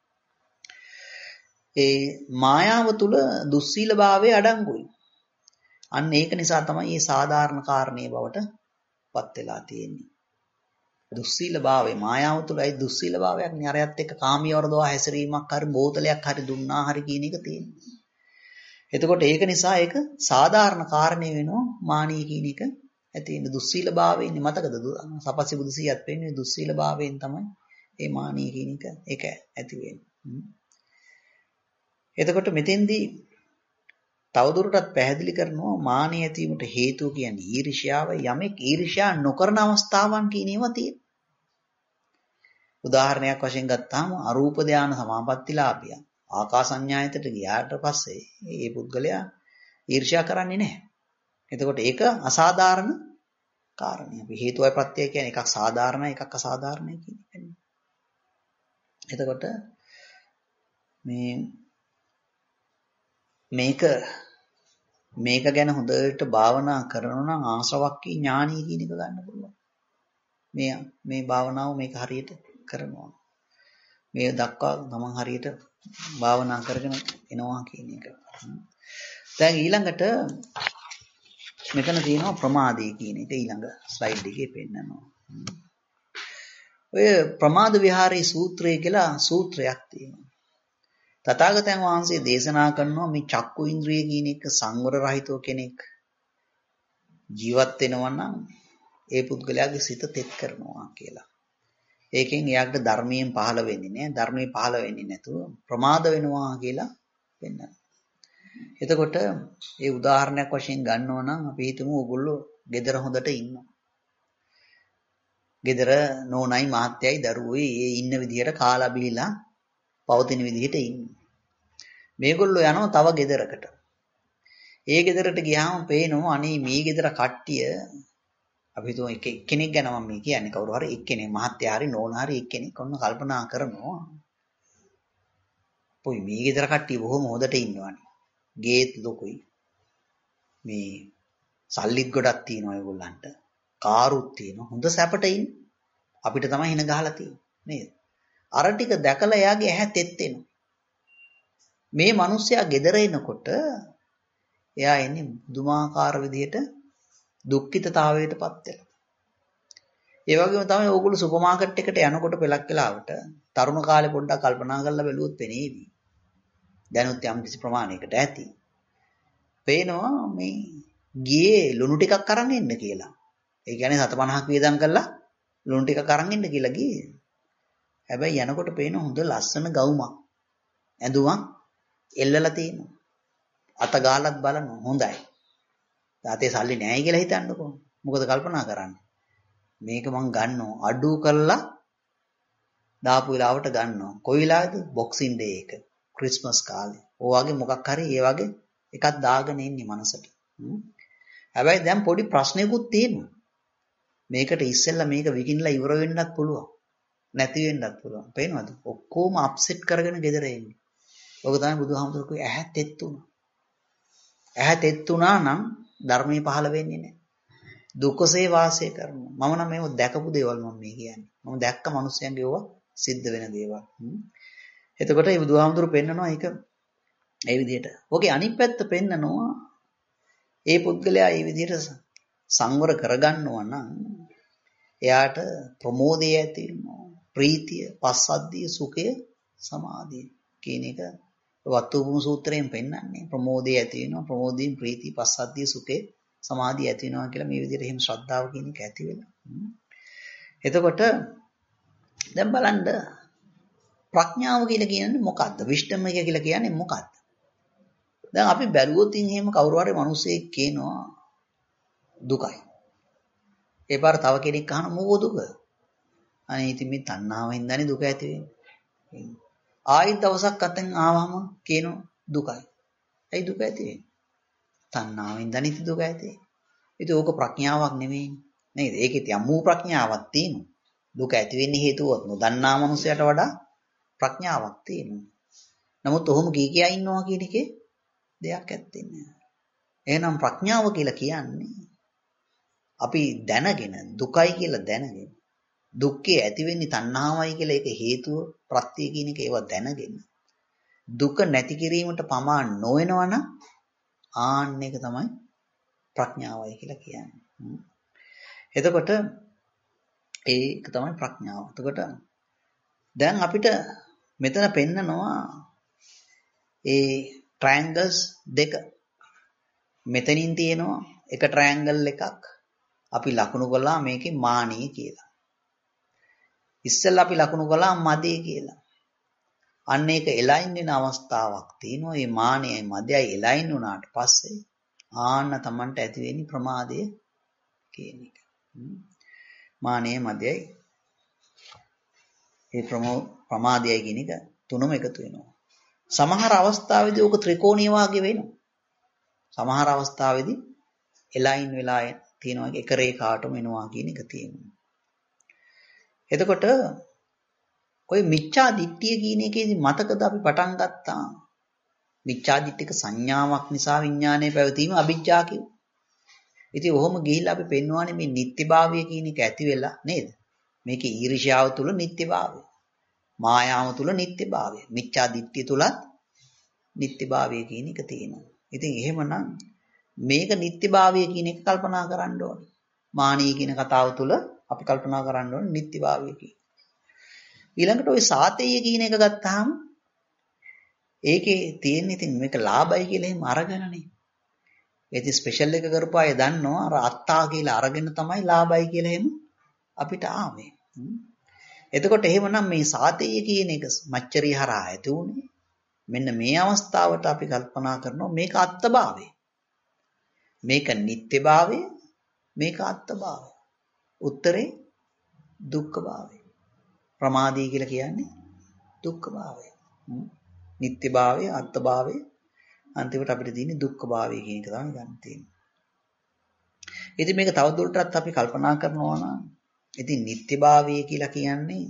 ඒ මායාව තුල දුස්සීලභාවයේ අඩංගුයි. අන්න ඒක නිසා තමයි මේ සාධාරණ කාරණේ බවට පත් වෙලා තියෙන්නේ. දුස්සීලභාවය මායාව තුලයි දුස්සීලභාවයක් නේ අරයත් එක්ක කාමී වර්ධව හැසිරීමක් හරි බෝතලයක් හරි දුන්නා හරි කියන එක තියෙනවා. එතකොට ඒක නිසා ඒක සාධාරණ කාරණේ වෙනවා මානී කියන එක ඇති වෙන දුස්සීලභාවයෙන් මතකද සපස්සි බුදුසියත් වෙන්නේ දුස්සීලභාවයෙන් තමයි මේ මානී කියන එක ඒක ඇති වෙන්නේ. එතකොට මෙතෙන්දී තවදුරටත් පැහැදිලි කරනවා මානිය ඇතිවීමට හේතුව කියන්නේ ඊර්ෂ්‍යාව. යමෙක් ඊර්ෂ්‍යා නොකරන අවස්ථාවන් කියන ඒවා තියෙනවා. උදාහරණයක් වශයෙන් ගත්තාම අරූප ධානය සමාපත්තිලාභිය ආකාසඤ්ඤායතට ගියාට පස්සේ මේ පුද්ගලයා ඊර්ෂ්‍යා කරන්නේ නැහැ. එතකොට ඒක අසාධාරණ කාරණයක්. අපි හේතුවයි ප්‍රත්‍යය කියන්නේ එකක් සාධාරණයි එකක් අසාධාරණයි කියන්නේ. එතකොට මේ මේක මේක ගැන හොඳට භාවනා කරනවා නම් ආශ්‍රවක්ඛී ඥානීය කියන එක ගන්න පුළුවන්. මේ මේ භාවනාව මේක හරියට කරනවා. මේ දක්වා තමන් හරියට භාවනා කරගෙන එනවා කියන එක. දැන් ඊළඟට මෙතන තියෙනවා ප්‍රමාදේ කියන එක ඊළඟ ස්ලයිඩ් එකේ පෙන්නනවා. ඔය ප්‍රමාද විහාරී සූත්‍රය කියලා සූත්‍රයක් තියෙනවා. තථාගතයන් වහන්සේ දේශනා කරනවා මේ චක්කු ඉන්ද්‍රිය කියන එක සංවර රහිතව කෙනෙක් ජීවත් වෙනවා නම් ඒ පුද්ගලයාගේ සිත තෙත් කරනවා කියලා. ඒකෙන් එයාට ධර්මයෙන් පහළ වෙන්නේ නැහැ. ධර්මයෙන් පහළ වෙන්නේ නැතුව ප්‍රමාද වෙනවා කියලා වෙනවා. එතකොට ඒ උදාහරණයක් වශයෙන් ගන්නවා නම් අපි හිතමු ඕගොල්ලෝ ගෙදර හොඳට ඉන්නවා. ගෙදර නෝනයි මහත්තයයි දරුවෝයි ඒ ඉන්න විදිහට කාලා බීලා පවතින විදිහට ඉන්නේ. මේගොල්ලෝ යනවා තව ගෙදරකට. ඒ ගෙදරට ගියාම පේනවා අනේ මේ ගෙදර කට්ටිය අපි හිතමු එක්කෙනෙක් ගැන මම මේ කියන්නේ කවුරු හරි එක්කෙනෙක් මහත්තයා හරි නෝනා හරි එක්කෙනෙක් ඔන්න කල්පනා කරනවා. පොයි මේ ගෙදර කට්ටිය බොහොම හොඳට ඉන්නවනේ. ගේත් ලොකුයි. මේ සල්ලිත් ගොඩක් තියෙනවා ඒගොල්ලන්ට. කාරුත් තියෙනවා. හොඳ සැපට ඉන්නේ. අපිට තමයි හින ගහලා තියෙන්නේ නේද? අර ටික දැකලා එයාගේ ඇහැ තෙත් වෙනවා. මේ මිනිස්සයා ගෙදර එනකොට එයා එන්නේ දුමාකාර විදිහට දුක්ඛිතතාවයටපත් වෙලා. ඒ වගේම තමයි ඕගොල්ලෝ සුපර් මාකට් එකට යනකොට පෙලක් වෙලාවට තරුණ කාලේ පොඩ්ඩක් කල්පනා කරලා බැලුවොත් පෙනේවි. දැනුත් යම් කිසි ප්‍රමාණයකට ඇති. පේනවා මේ ගියේ ලුණු ටිකක් අරන් එන්න කියලා. ඒ කියන්නේ සත පනහක් වියදම් කරලා ලුණු ටිකක් අරන් එන්න කියලා ගියේ. හැබැයි යනකොට පේන හොඳ ලස්සන ගවුමක්. ඇඳුමක් එල්ලලා තියෙනවා. අත ගාලත් බලනවා හොඳයි. තාතේ සල්ලි නැහැ කියලා හිතන්නකෝ. මොකද කල්පනා කරන්නේ? මේක මං ගන්නවා අඩු කරලා දාපු වෙලාවට ගන්නවා. කොයි වෙලාවද? බොක්සින් ඩේ එක. ක්‍රිස්මස් කාලේ. ඕ වගේ මොකක් හරි ඒ වගේ එකක් දාගෙන ඉන්නේ මනසට. හැබැයි දැන් පොඩි ප්‍රශ්නයකුත් තියෙනවා. මේකට ඉස්සෙල්ලා මේක විකිනලා ඉවර වෙන්නත් පුළුවන්. නැති වෙන්නත් පුළුවන්. පේනවද? ඔක්කොම අප්සෙට් කරගෙන ගෙදර එන්නේ. ඔක තමයි බුදුහාමුදුරුවෝ ඇහැ තෙත් උනා. ඇහැ තෙත් උනා නම් ධර්මයේ පහළ වෙන්නේ නැහැ. දුකසේ වාසය කරනවා. මම නම් මේව දැකපු දේවල් මම මේ කියන්නේ. මම දැක්ක මිනිස්යන්ගේ ඒවා සිද්ධ වෙන දේවල්. එතකොට මේ බුදුහාමුදුරුවෝ පෙන්නනවා ඒක ඒ විදිහට. ඔකේ අනිත් පැත්ත පෙන්නනවා ඒ පුද්ගලයා මේ විදිහට සංවර කරගන්නවා නම් එයාට ප්‍රමෝදය ඇති වෙනවා. ප්‍රීතිය, පස්සද්ධිය, සුඛය, සමාධිය කියන එක වත්තුපුම සූත්‍රයෙන් පෙන්නන්නේ. ප්‍රමෝදය ඇති වෙනවා. ප්‍රමෝදයෙන් ප්‍රීතිය, පස්සද්ධිය, සුඛය, සමාධිය ඇති වෙනවා කියලා මේ විදිහට එහෙම ශ්‍රද්ධාව කියන එක ඇති වෙනවා. එතකොට දැන් බලන්න ප්‍රඥාව කියලා කියන්නේ මොකද්ද? විශ්ඩම් එක කියලා කියන්නේ මොකද්ද? දැන් අපි බැලුවොත් එහෙම කවුරු හරි මිනිස්සෙක් කියනවා දුකයි. ඒ පාර තව කෙනෙක් අහන මොකෝ දුක? අනේ ඉතින් මේ තණ්හාවෙන් ඉඳන්නේ දුක ඇති වෙන්නේ. ආයෙත් දවසක් අතෙන් ආවම කියනවා දුකයි. ඇයි දුක ඇති වෙන්නේ? තණ්හාවෙන් දනිත දුක ඇති. ඉතින් ඕක ප්‍රඥාවක් නෙමෙයි නේද? ඒකේ යම්මු ප්‍රඥාවක් තියෙනවා. දුක ඇති වෙන්නේ හේතුවත් නොදන්නා මනුස්සයට වඩා ප්‍රඥාවක් තියෙනවා. නමුත් ඔහොම කී කියා ඉන්නවා කියන එකේ දෙයක් ඇත්තේ නැහැ. එහෙනම් ප්‍රඥාව කියලා කියන්නේ අපි දැනගෙන දුකයි කියලා දැනගෙන දුක්ඛේ ඇති වෙන්නේ තණ්හාවයි කියලා ඒක හේතුව ප්‍රත්‍ය කියන එක ඒව දැනගෙන දුක නැති කිරීමට පමා නොවෙනවනම් ආන්න එක තමයි ප්‍රඥාවයි කියලා කියන්නේ. එතකොට ඒක තමයි ප්‍රඥාව. එතකොට දැන් අපිට මෙතන පෙන්නනවා ඒ ට්‍රයැන්ගල්ස් දෙක. මෙතනින් තියෙනවා එක ට්‍රයැන්ගල් එකක් අපි ලකුණු කළා මේකේ මානිය කියලා. ඉස්සෙල්ලා අපි ලකුණු කළා මදේ කියලා. අන්න ඒක එලයින් වෙන අවස්ථාවක් තියෙනවා. මේ මානයයි මදයයි එලයින් වුණාට පස්සේ ආන්න Tamanට ඇති වෙන්නේ ප්‍රමාදය කියන එක. මානයයි මදයයි ඒ ප්‍රමාදයයි කියන එක තුනම එකතු වෙනවා. සමහර අවස්ථාවේදී ඕක ත්‍රිකෝණීය වාගේ වෙනවා. සමහර අවස්ථාවේදී එලයින් වෙලා තියෙනවා එක රේඛාවටම එනවා කියන එක තියෙනවා. එතකොට ඔය මිච්ඡා දිට්ඨිය කියන එකේදී මතකද අපි පටන් ගත්තා මිච්ඡා දිට්ඨික සංඥාවක් නිසා විඥානයේ පැවතීම අවිජ්ජා කිව්වා. ඉතින් ඔහොම ගිහිල්ලා අපි පෙන්වන්නේ මේ නිත්‍යභාවය කියන එක ඇති වෙලා නේද? මේකේ ඊර්ෂ්‍යාව තුල නිත්‍යභාවය, මායාව තුල නිත්‍යභාවය, මිච්ඡා දිට්ඨිය තුලත් නිත්‍යභාවය කියන එක තියෙනවා. ඉතින් එහෙමනම් මේක නිත්‍යභාවය කියන එක කල්පනා කරන්න ඕනේ. මානී කියන කතාව තුල අපි කල්පනා කරන්න ඕනේ නිත්‍යභාවය කියන. ඊළඟට ওই සාතේය කියන එක ගත්තාම ඒකේ තියෙන ඉතින් මේක ලාභයි කියලා එහෙම අරගෙනනේ. ඒ ඉතින් ස්පෙෂල් එක කරපු අය දන්නවා අර අත්තා කියලා අරගෙන තමයි ලාභයි කියලා එහෙම අපිට ආවේ. එතකොට එහෙමනම් මේ සාතේය කියන එක මච්චරිය හරහා ඇති උනේ මෙන්න මේ අවස්ථාවට අපි කල්පනා කරනවා මේක අත්භාවය. මේක නිත්‍යභාවය, මේක අත්භාවය. උත්තරේ දුක්ඛභාවය. ප්‍රමාදී කියලා කියන්නේ දුක්ඛභාවය. නිත්‍යභාවය, අත්භාවය අන්තිමට අපිට තියෙන්නේ දුක්ඛභාවය කියන එක තමයි ගන්න තියෙන්නේ. ඉතින් මේක තවදුරටත් අපි කල්පනා කරනවා නම් ඉතින් නිත්‍යභාවය කියලා කියන්නේ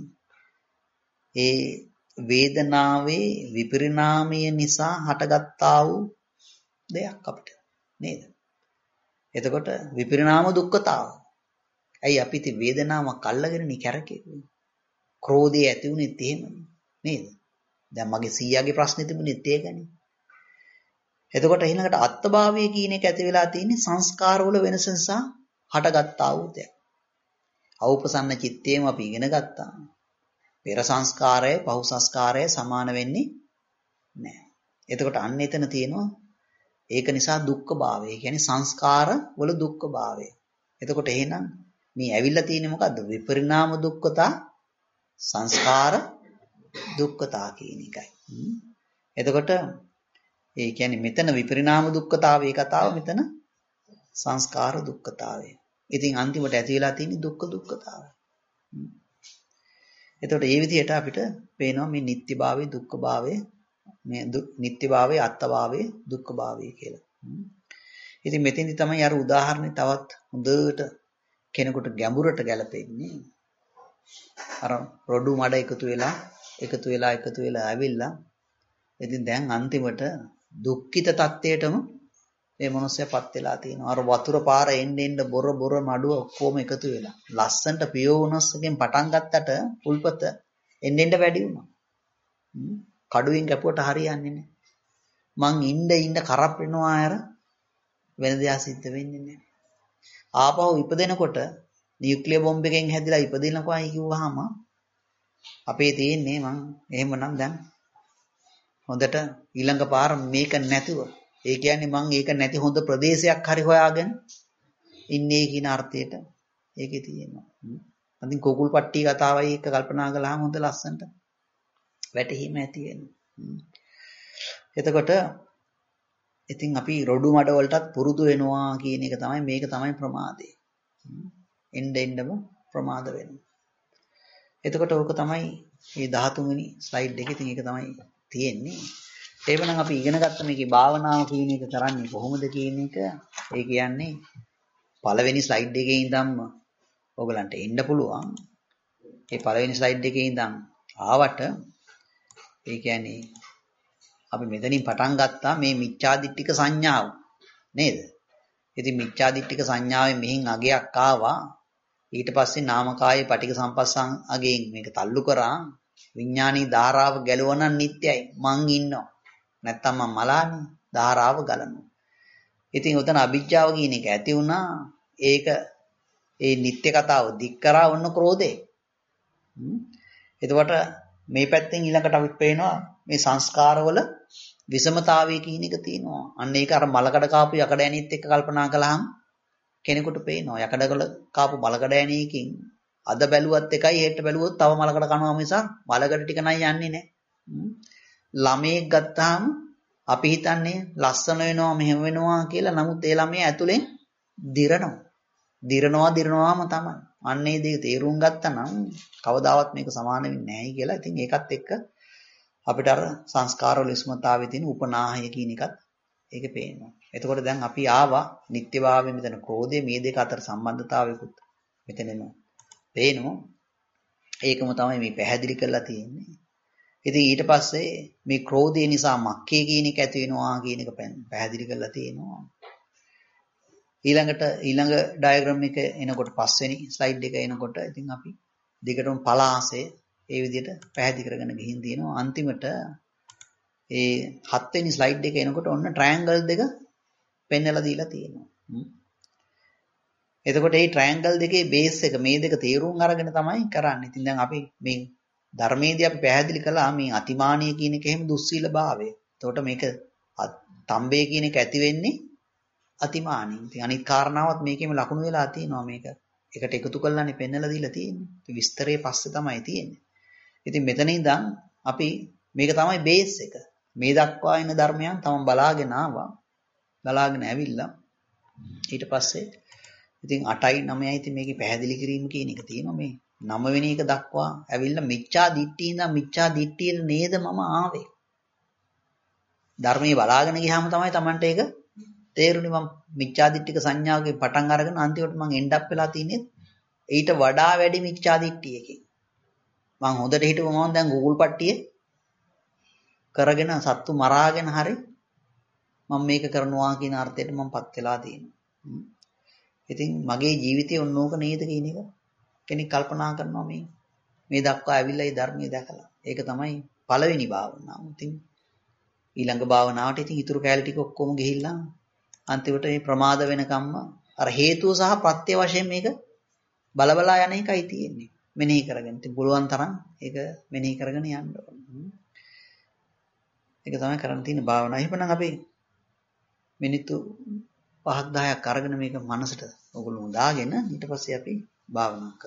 ඒ වේදනාවේ විපරිණාමය නිසා හටගත්තා වූ දෙයක් අපිට නේද? එතකොට විපරිණාම දුක්ඛතාව. ඇයි අපි ඉතින් වේදනාවක් අල්ලගෙන නේ කැරකෙන්නේ? ක්‍රෝධය ඇති වුණෙත් එහෙමනේ නේද? දැන් මගේ සීයාගේ ප්‍රශ්නේ තිබුණෙත් ඒකනේ. එතකොට ඊළඟට අත්භාවය කියන එක ඇති වෙලා තියෙන්නේ සංස්කාරවල වෙනස නිසා හටගත්තා වූ දෙයක්. අවුපසන්න චිත්තේම අපි ඉගෙන ගත්තා. පෙර සංස්කාරය පහු සංස්කාරය සමාන වෙන්නේ නැහැ. එතකොට අන්න එතන තියෙනවා ඒක නිසා දුක්ඛ භාවය. ඒ කියන්නේ සංස්කාර වල දුක්ඛ භාවය. එතකොට එහෙනම් මේ ඇවිල්ලා තියෙන්නේ මොකද්ද? විපරිණාම දුක්ඛතා සංස්කාර දුක්ඛතා කියන එකයි. එතකොට ඒ කියන්නේ මෙතන විපරිණාම දුක්ඛතාවේ කතාව මෙතන සංස්කාර දුක්ඛතාවය. ඉතින් අන්තිමට ඇති වෙලා තියෙන්නේ දුක්ඛ දුක්ඛතාවය. එතකොට මේ විදිහට අපිට පේනවා මේ නිත්‍යභාවය දුක්ඛභාවය මේ නිත්‍යභාවය අත්භාවය දුක්ඛභාවය කියලා. ඉතින් මෙතෙන්දි තමයි අර උදාහරණේ තවත් හොඳට කෙනෙකුට ගැඹුරට ගැලපෙන්නේ. අර රොඩු මඩ එකතු වෙලා එකතු වෙලා එකතු වෙලා ඇවිල්ලා ඉතින් දැන් අන්තිමට දුක්ඛිත තත්ත්වයටම මේ මොනසයපත් වෙලා තියෙනවා. අර වතුර පාර එන්න එන්න බොර බොර මඩුව ඔක්කොම එකතු වෙලා. ලස්සන්ට පියෝනස්ගෙන් පටන් ගත්තට පුල්පත එන්න එන්න වැඩි වුණා. කඩුවෙන් කැපුවට හරියන්නේ නැහැ. මං ඉන්න ඉන්න කරප් වෙනවා අර වෙන දෙයක් සිද්ධ වෙන්නේ නැහැ. ආපහු ඉපදෙනකොට නියුක්ලියර් බෝම්බ එකෙන් හැදිලා ඉපදිනකොයි කිව්වහම අපේ තියෙන්නේ මං එහෙමනම් දැන් හොඳට ඊළඟ පාර මේක නැතුව ඒ කියන්නේ මං ඒක නැති හොඳ ප්‍රදේශයක් හරි හොයාගෙන ඉන්නේ කියන අර්ථයට ඒකේ තියෙනවා. අදින් කුකුල් පට්ටි කතාවයි එක කල්පනා කළාම හොඳ ලස්සනට වැටහිම ඇති වෙනවා. එතකොට ඉතින් අපි රොඩු මඩ වලටත් පුරුදු වෙනවා කියන එක තමයි මේක තමයි ප්‍රමාදය. එන්න එන්නම ප්‍රමාද වෙනවා. එතකොට ඕක තමයි මේ දහතුන් වෙනි ස්ලයිඩ් එකේ ඉතින් ඒක තමයි තියෙන්නේ. එහෙනම් අපි ඉගෙන ගත්ත මේකේ භාවනාව කියන එක කරන්නේ කොහොමද කියන එක ඒ කියන්නේ පළවෙනි ස්ලයිඩ් එකේ ඉඳන්ම ඔයගලන්ට එන්න පුළුවන්. ඒ පළවෙනි ස්ලයිඩ් එකේ ඉඳන් ආවට ඒ කියන්නේ අපි මෙතනින් පටන් ගත්තා මේ මිච්ඡාදිට්ඨික සංඥාව නේද? ඉතින් මිච්ඡාදිට්ඨික සංඥාවෙන් මෙහින් අගයක් ආවා. ඊට පස්සේ නාමකායේ පටික සම්පස්සං අගයෙන් මේක තල්ලු කරා. විඥානී ධාරාව ගැලවන නිට්ටයයි මං ඉන්නවා. නැත්තම් මම මලානේ ධාරාව ගලනවා. ඉතින් උතන අවිජ්ජාව කියන එක ඇති වුණා. ඒක ඒ නිට්ටය කතාව දික් කරා වුණ ක්‍රෝධේ. එතකොට මේ පැත්තෙන් ඊළඟට අපිට පේනවා මේ සංස්කාරවල විෂමතාවය කියන එක තියෙනවා. අන්න ඒක අර මලකඩ කාපු යකඩ ඇණිත් එක්ක කල්පනා කළාම කෙනෙකුට පේනවා. යකඩවල කාපු මලකඩ ඇණියකින් අද බැලුවත් එකයි හෙට බැලුවොත් තව මලකඩ කනවා මිසක් මලකඩ ටික නයි යන්නේ නැහැ. ළමයෙක් ගත්තාම අපි හිතන්නේ ලස්සන වෙනවා මෙහෙම වෙනවා කියලා. නමුත් ඒ ළමයා ඇතුලෙන් දිරනවා. දිරනවා දිරනවාම තමයි. අන්නේ දේ තේරුම් ගත්තා නම් කවදාවත් මේක සමාන වෙන්නේ නැහැ කියලා. ඉතින් ඒකත් එක්ක අපිට අර සංස්කාරවල විස්මතාවයේ තියෙන උපනාහය කියන එකත් ඒක පේනවා. එතකොට දැන් අපි ආවා නිත්‍යභාවයේ මෙතන ක්‍රෝධය මේ දෙක අතර සම්බන්ධතාවයකුත් මෙතනම පේනවා. ඒකම තමයි මේ පැහැදිලි කරලා තියෙන්නේ. ඉතින් ඊට පස්සේ මේ ක්‍රෝධය නිසා මක්කේ කියන එක ඇති වෙනවා කියන එක පැහැදිලි කරලා තියෙනවා. ඊළඟට ඊළඟ ඩයග්‍රෑම් එක එනකොට පස්වෙනි ස්ලයිඩ් එක එනකොට ඉතින් අපි දෙකටම පලාසය ඒ විදිහට පැහැදිලි කරගෙන ගිහින් තියෙනවා. අන්තිමට ඒ හත්වෙනි ස්ලයිඩ් එක එනකොට ඔන්න ට්‍රයැන්ගල් දෙක පෙන්නලා දීලා තියෙනවා. එතකොට මේ ට්‍රයැන්ගල් දෙකේ බේස් එක මේ දෙක තේරුම් අරගෙන තමයි කරන්නේ. ඉතින් දැන් අපි මේ ධර්මයේදී අපි පැහැදිලි කළා මේ අතිමානීය කියන එක එහෙම දුස්සීල භාවය. එතකොට මේක තම්බේ කියන එක ඇති වෙන්නේ අතිමානී. ඉතින් අනිත් කාරණාවත් මේකෙම ලකුණු වෙලා තියෙනවා මේක. එකට එකතු කරලානේ පෙන්නලා දීලා තියෙන්නේ. ඉතින් විස්තරේ පස්සේ තමයි තියෙන්නේ. ඉතින් මෙතන ඉඳන් අපි මේක තමයි බේස් එක. මේ දක්වා එන ධර්මයන් තමයි බලාගෙන ආවා. බලාගෙන ඇවිල්ලා ඊට පස්සේ ඉතින් අටයි නවයයි ඉතින් මේකේ පැහැදිලි කිරීම කියන එක තියෙනවා. මේ නව වෙනි එක දක්වා ඇවිල්ලා මිච්ඡා දිට්ඨිය ඉඳන් මිච්ඡා දිට්ඨිය නේද මම ආවේ. ධර්මයේ බලාගෙන ගියාම තමයි Tamanට ඒක තේරුණේ. මම මිච්ඡාදිට්ඨික සංඥාවකින් පටන් අරගෙන අන්තිමට මම එන්ඩ් අප් වෙලා තින්නේ ඊට වඩා වැඩි මිච්ඡාදිට්ඨියකින්. මම හොඳට හිටපුවම මම දැන් Google පට්ටියේ කරගෙන සත්තු මරාගෙන හරි මම මේක කරනවා කියන අර්ථයට මමපත් වෙලා තියෙනවා. ඉතින් මගේ ජීවිතේ ඔන්නෝක නේද කියන එක කෙනෙක් කල්පනා කරනවා මේ මේ දක්වා ඇවිල්ලා ඒ ධර්මයේ දැකලා. ඒක තමයි පළවෙනි භාවනාව. ඉතින් ඊළඟ භාවනාවට ඉතින් ඊතුරු කැලේ ටික ඔක්කොම ගිහිල්ලා අන්තිමට මේ ප්‍රමාද වෙනකම්ම අර හේතුව සහ ප්‍රත්‍ය වශයෙන් මේක බලබලා යන එකයි තියෙන්නේ. මෙනෙහි කරගෙන. ඉතින් පුළුවන් තරම් ඒක මෙනෙහි කරගෙන යන්න ඕනේ. ඒක තමයි කරන්න තියෙන භාවනාව. එහෙනම් අපි මිනිත්තු පහක් දහයක් අරගෙන මේක මනසට ඔයගොල්ලෝ දාගෙන ඊට පස්සේ අපි භාවනා කරමු.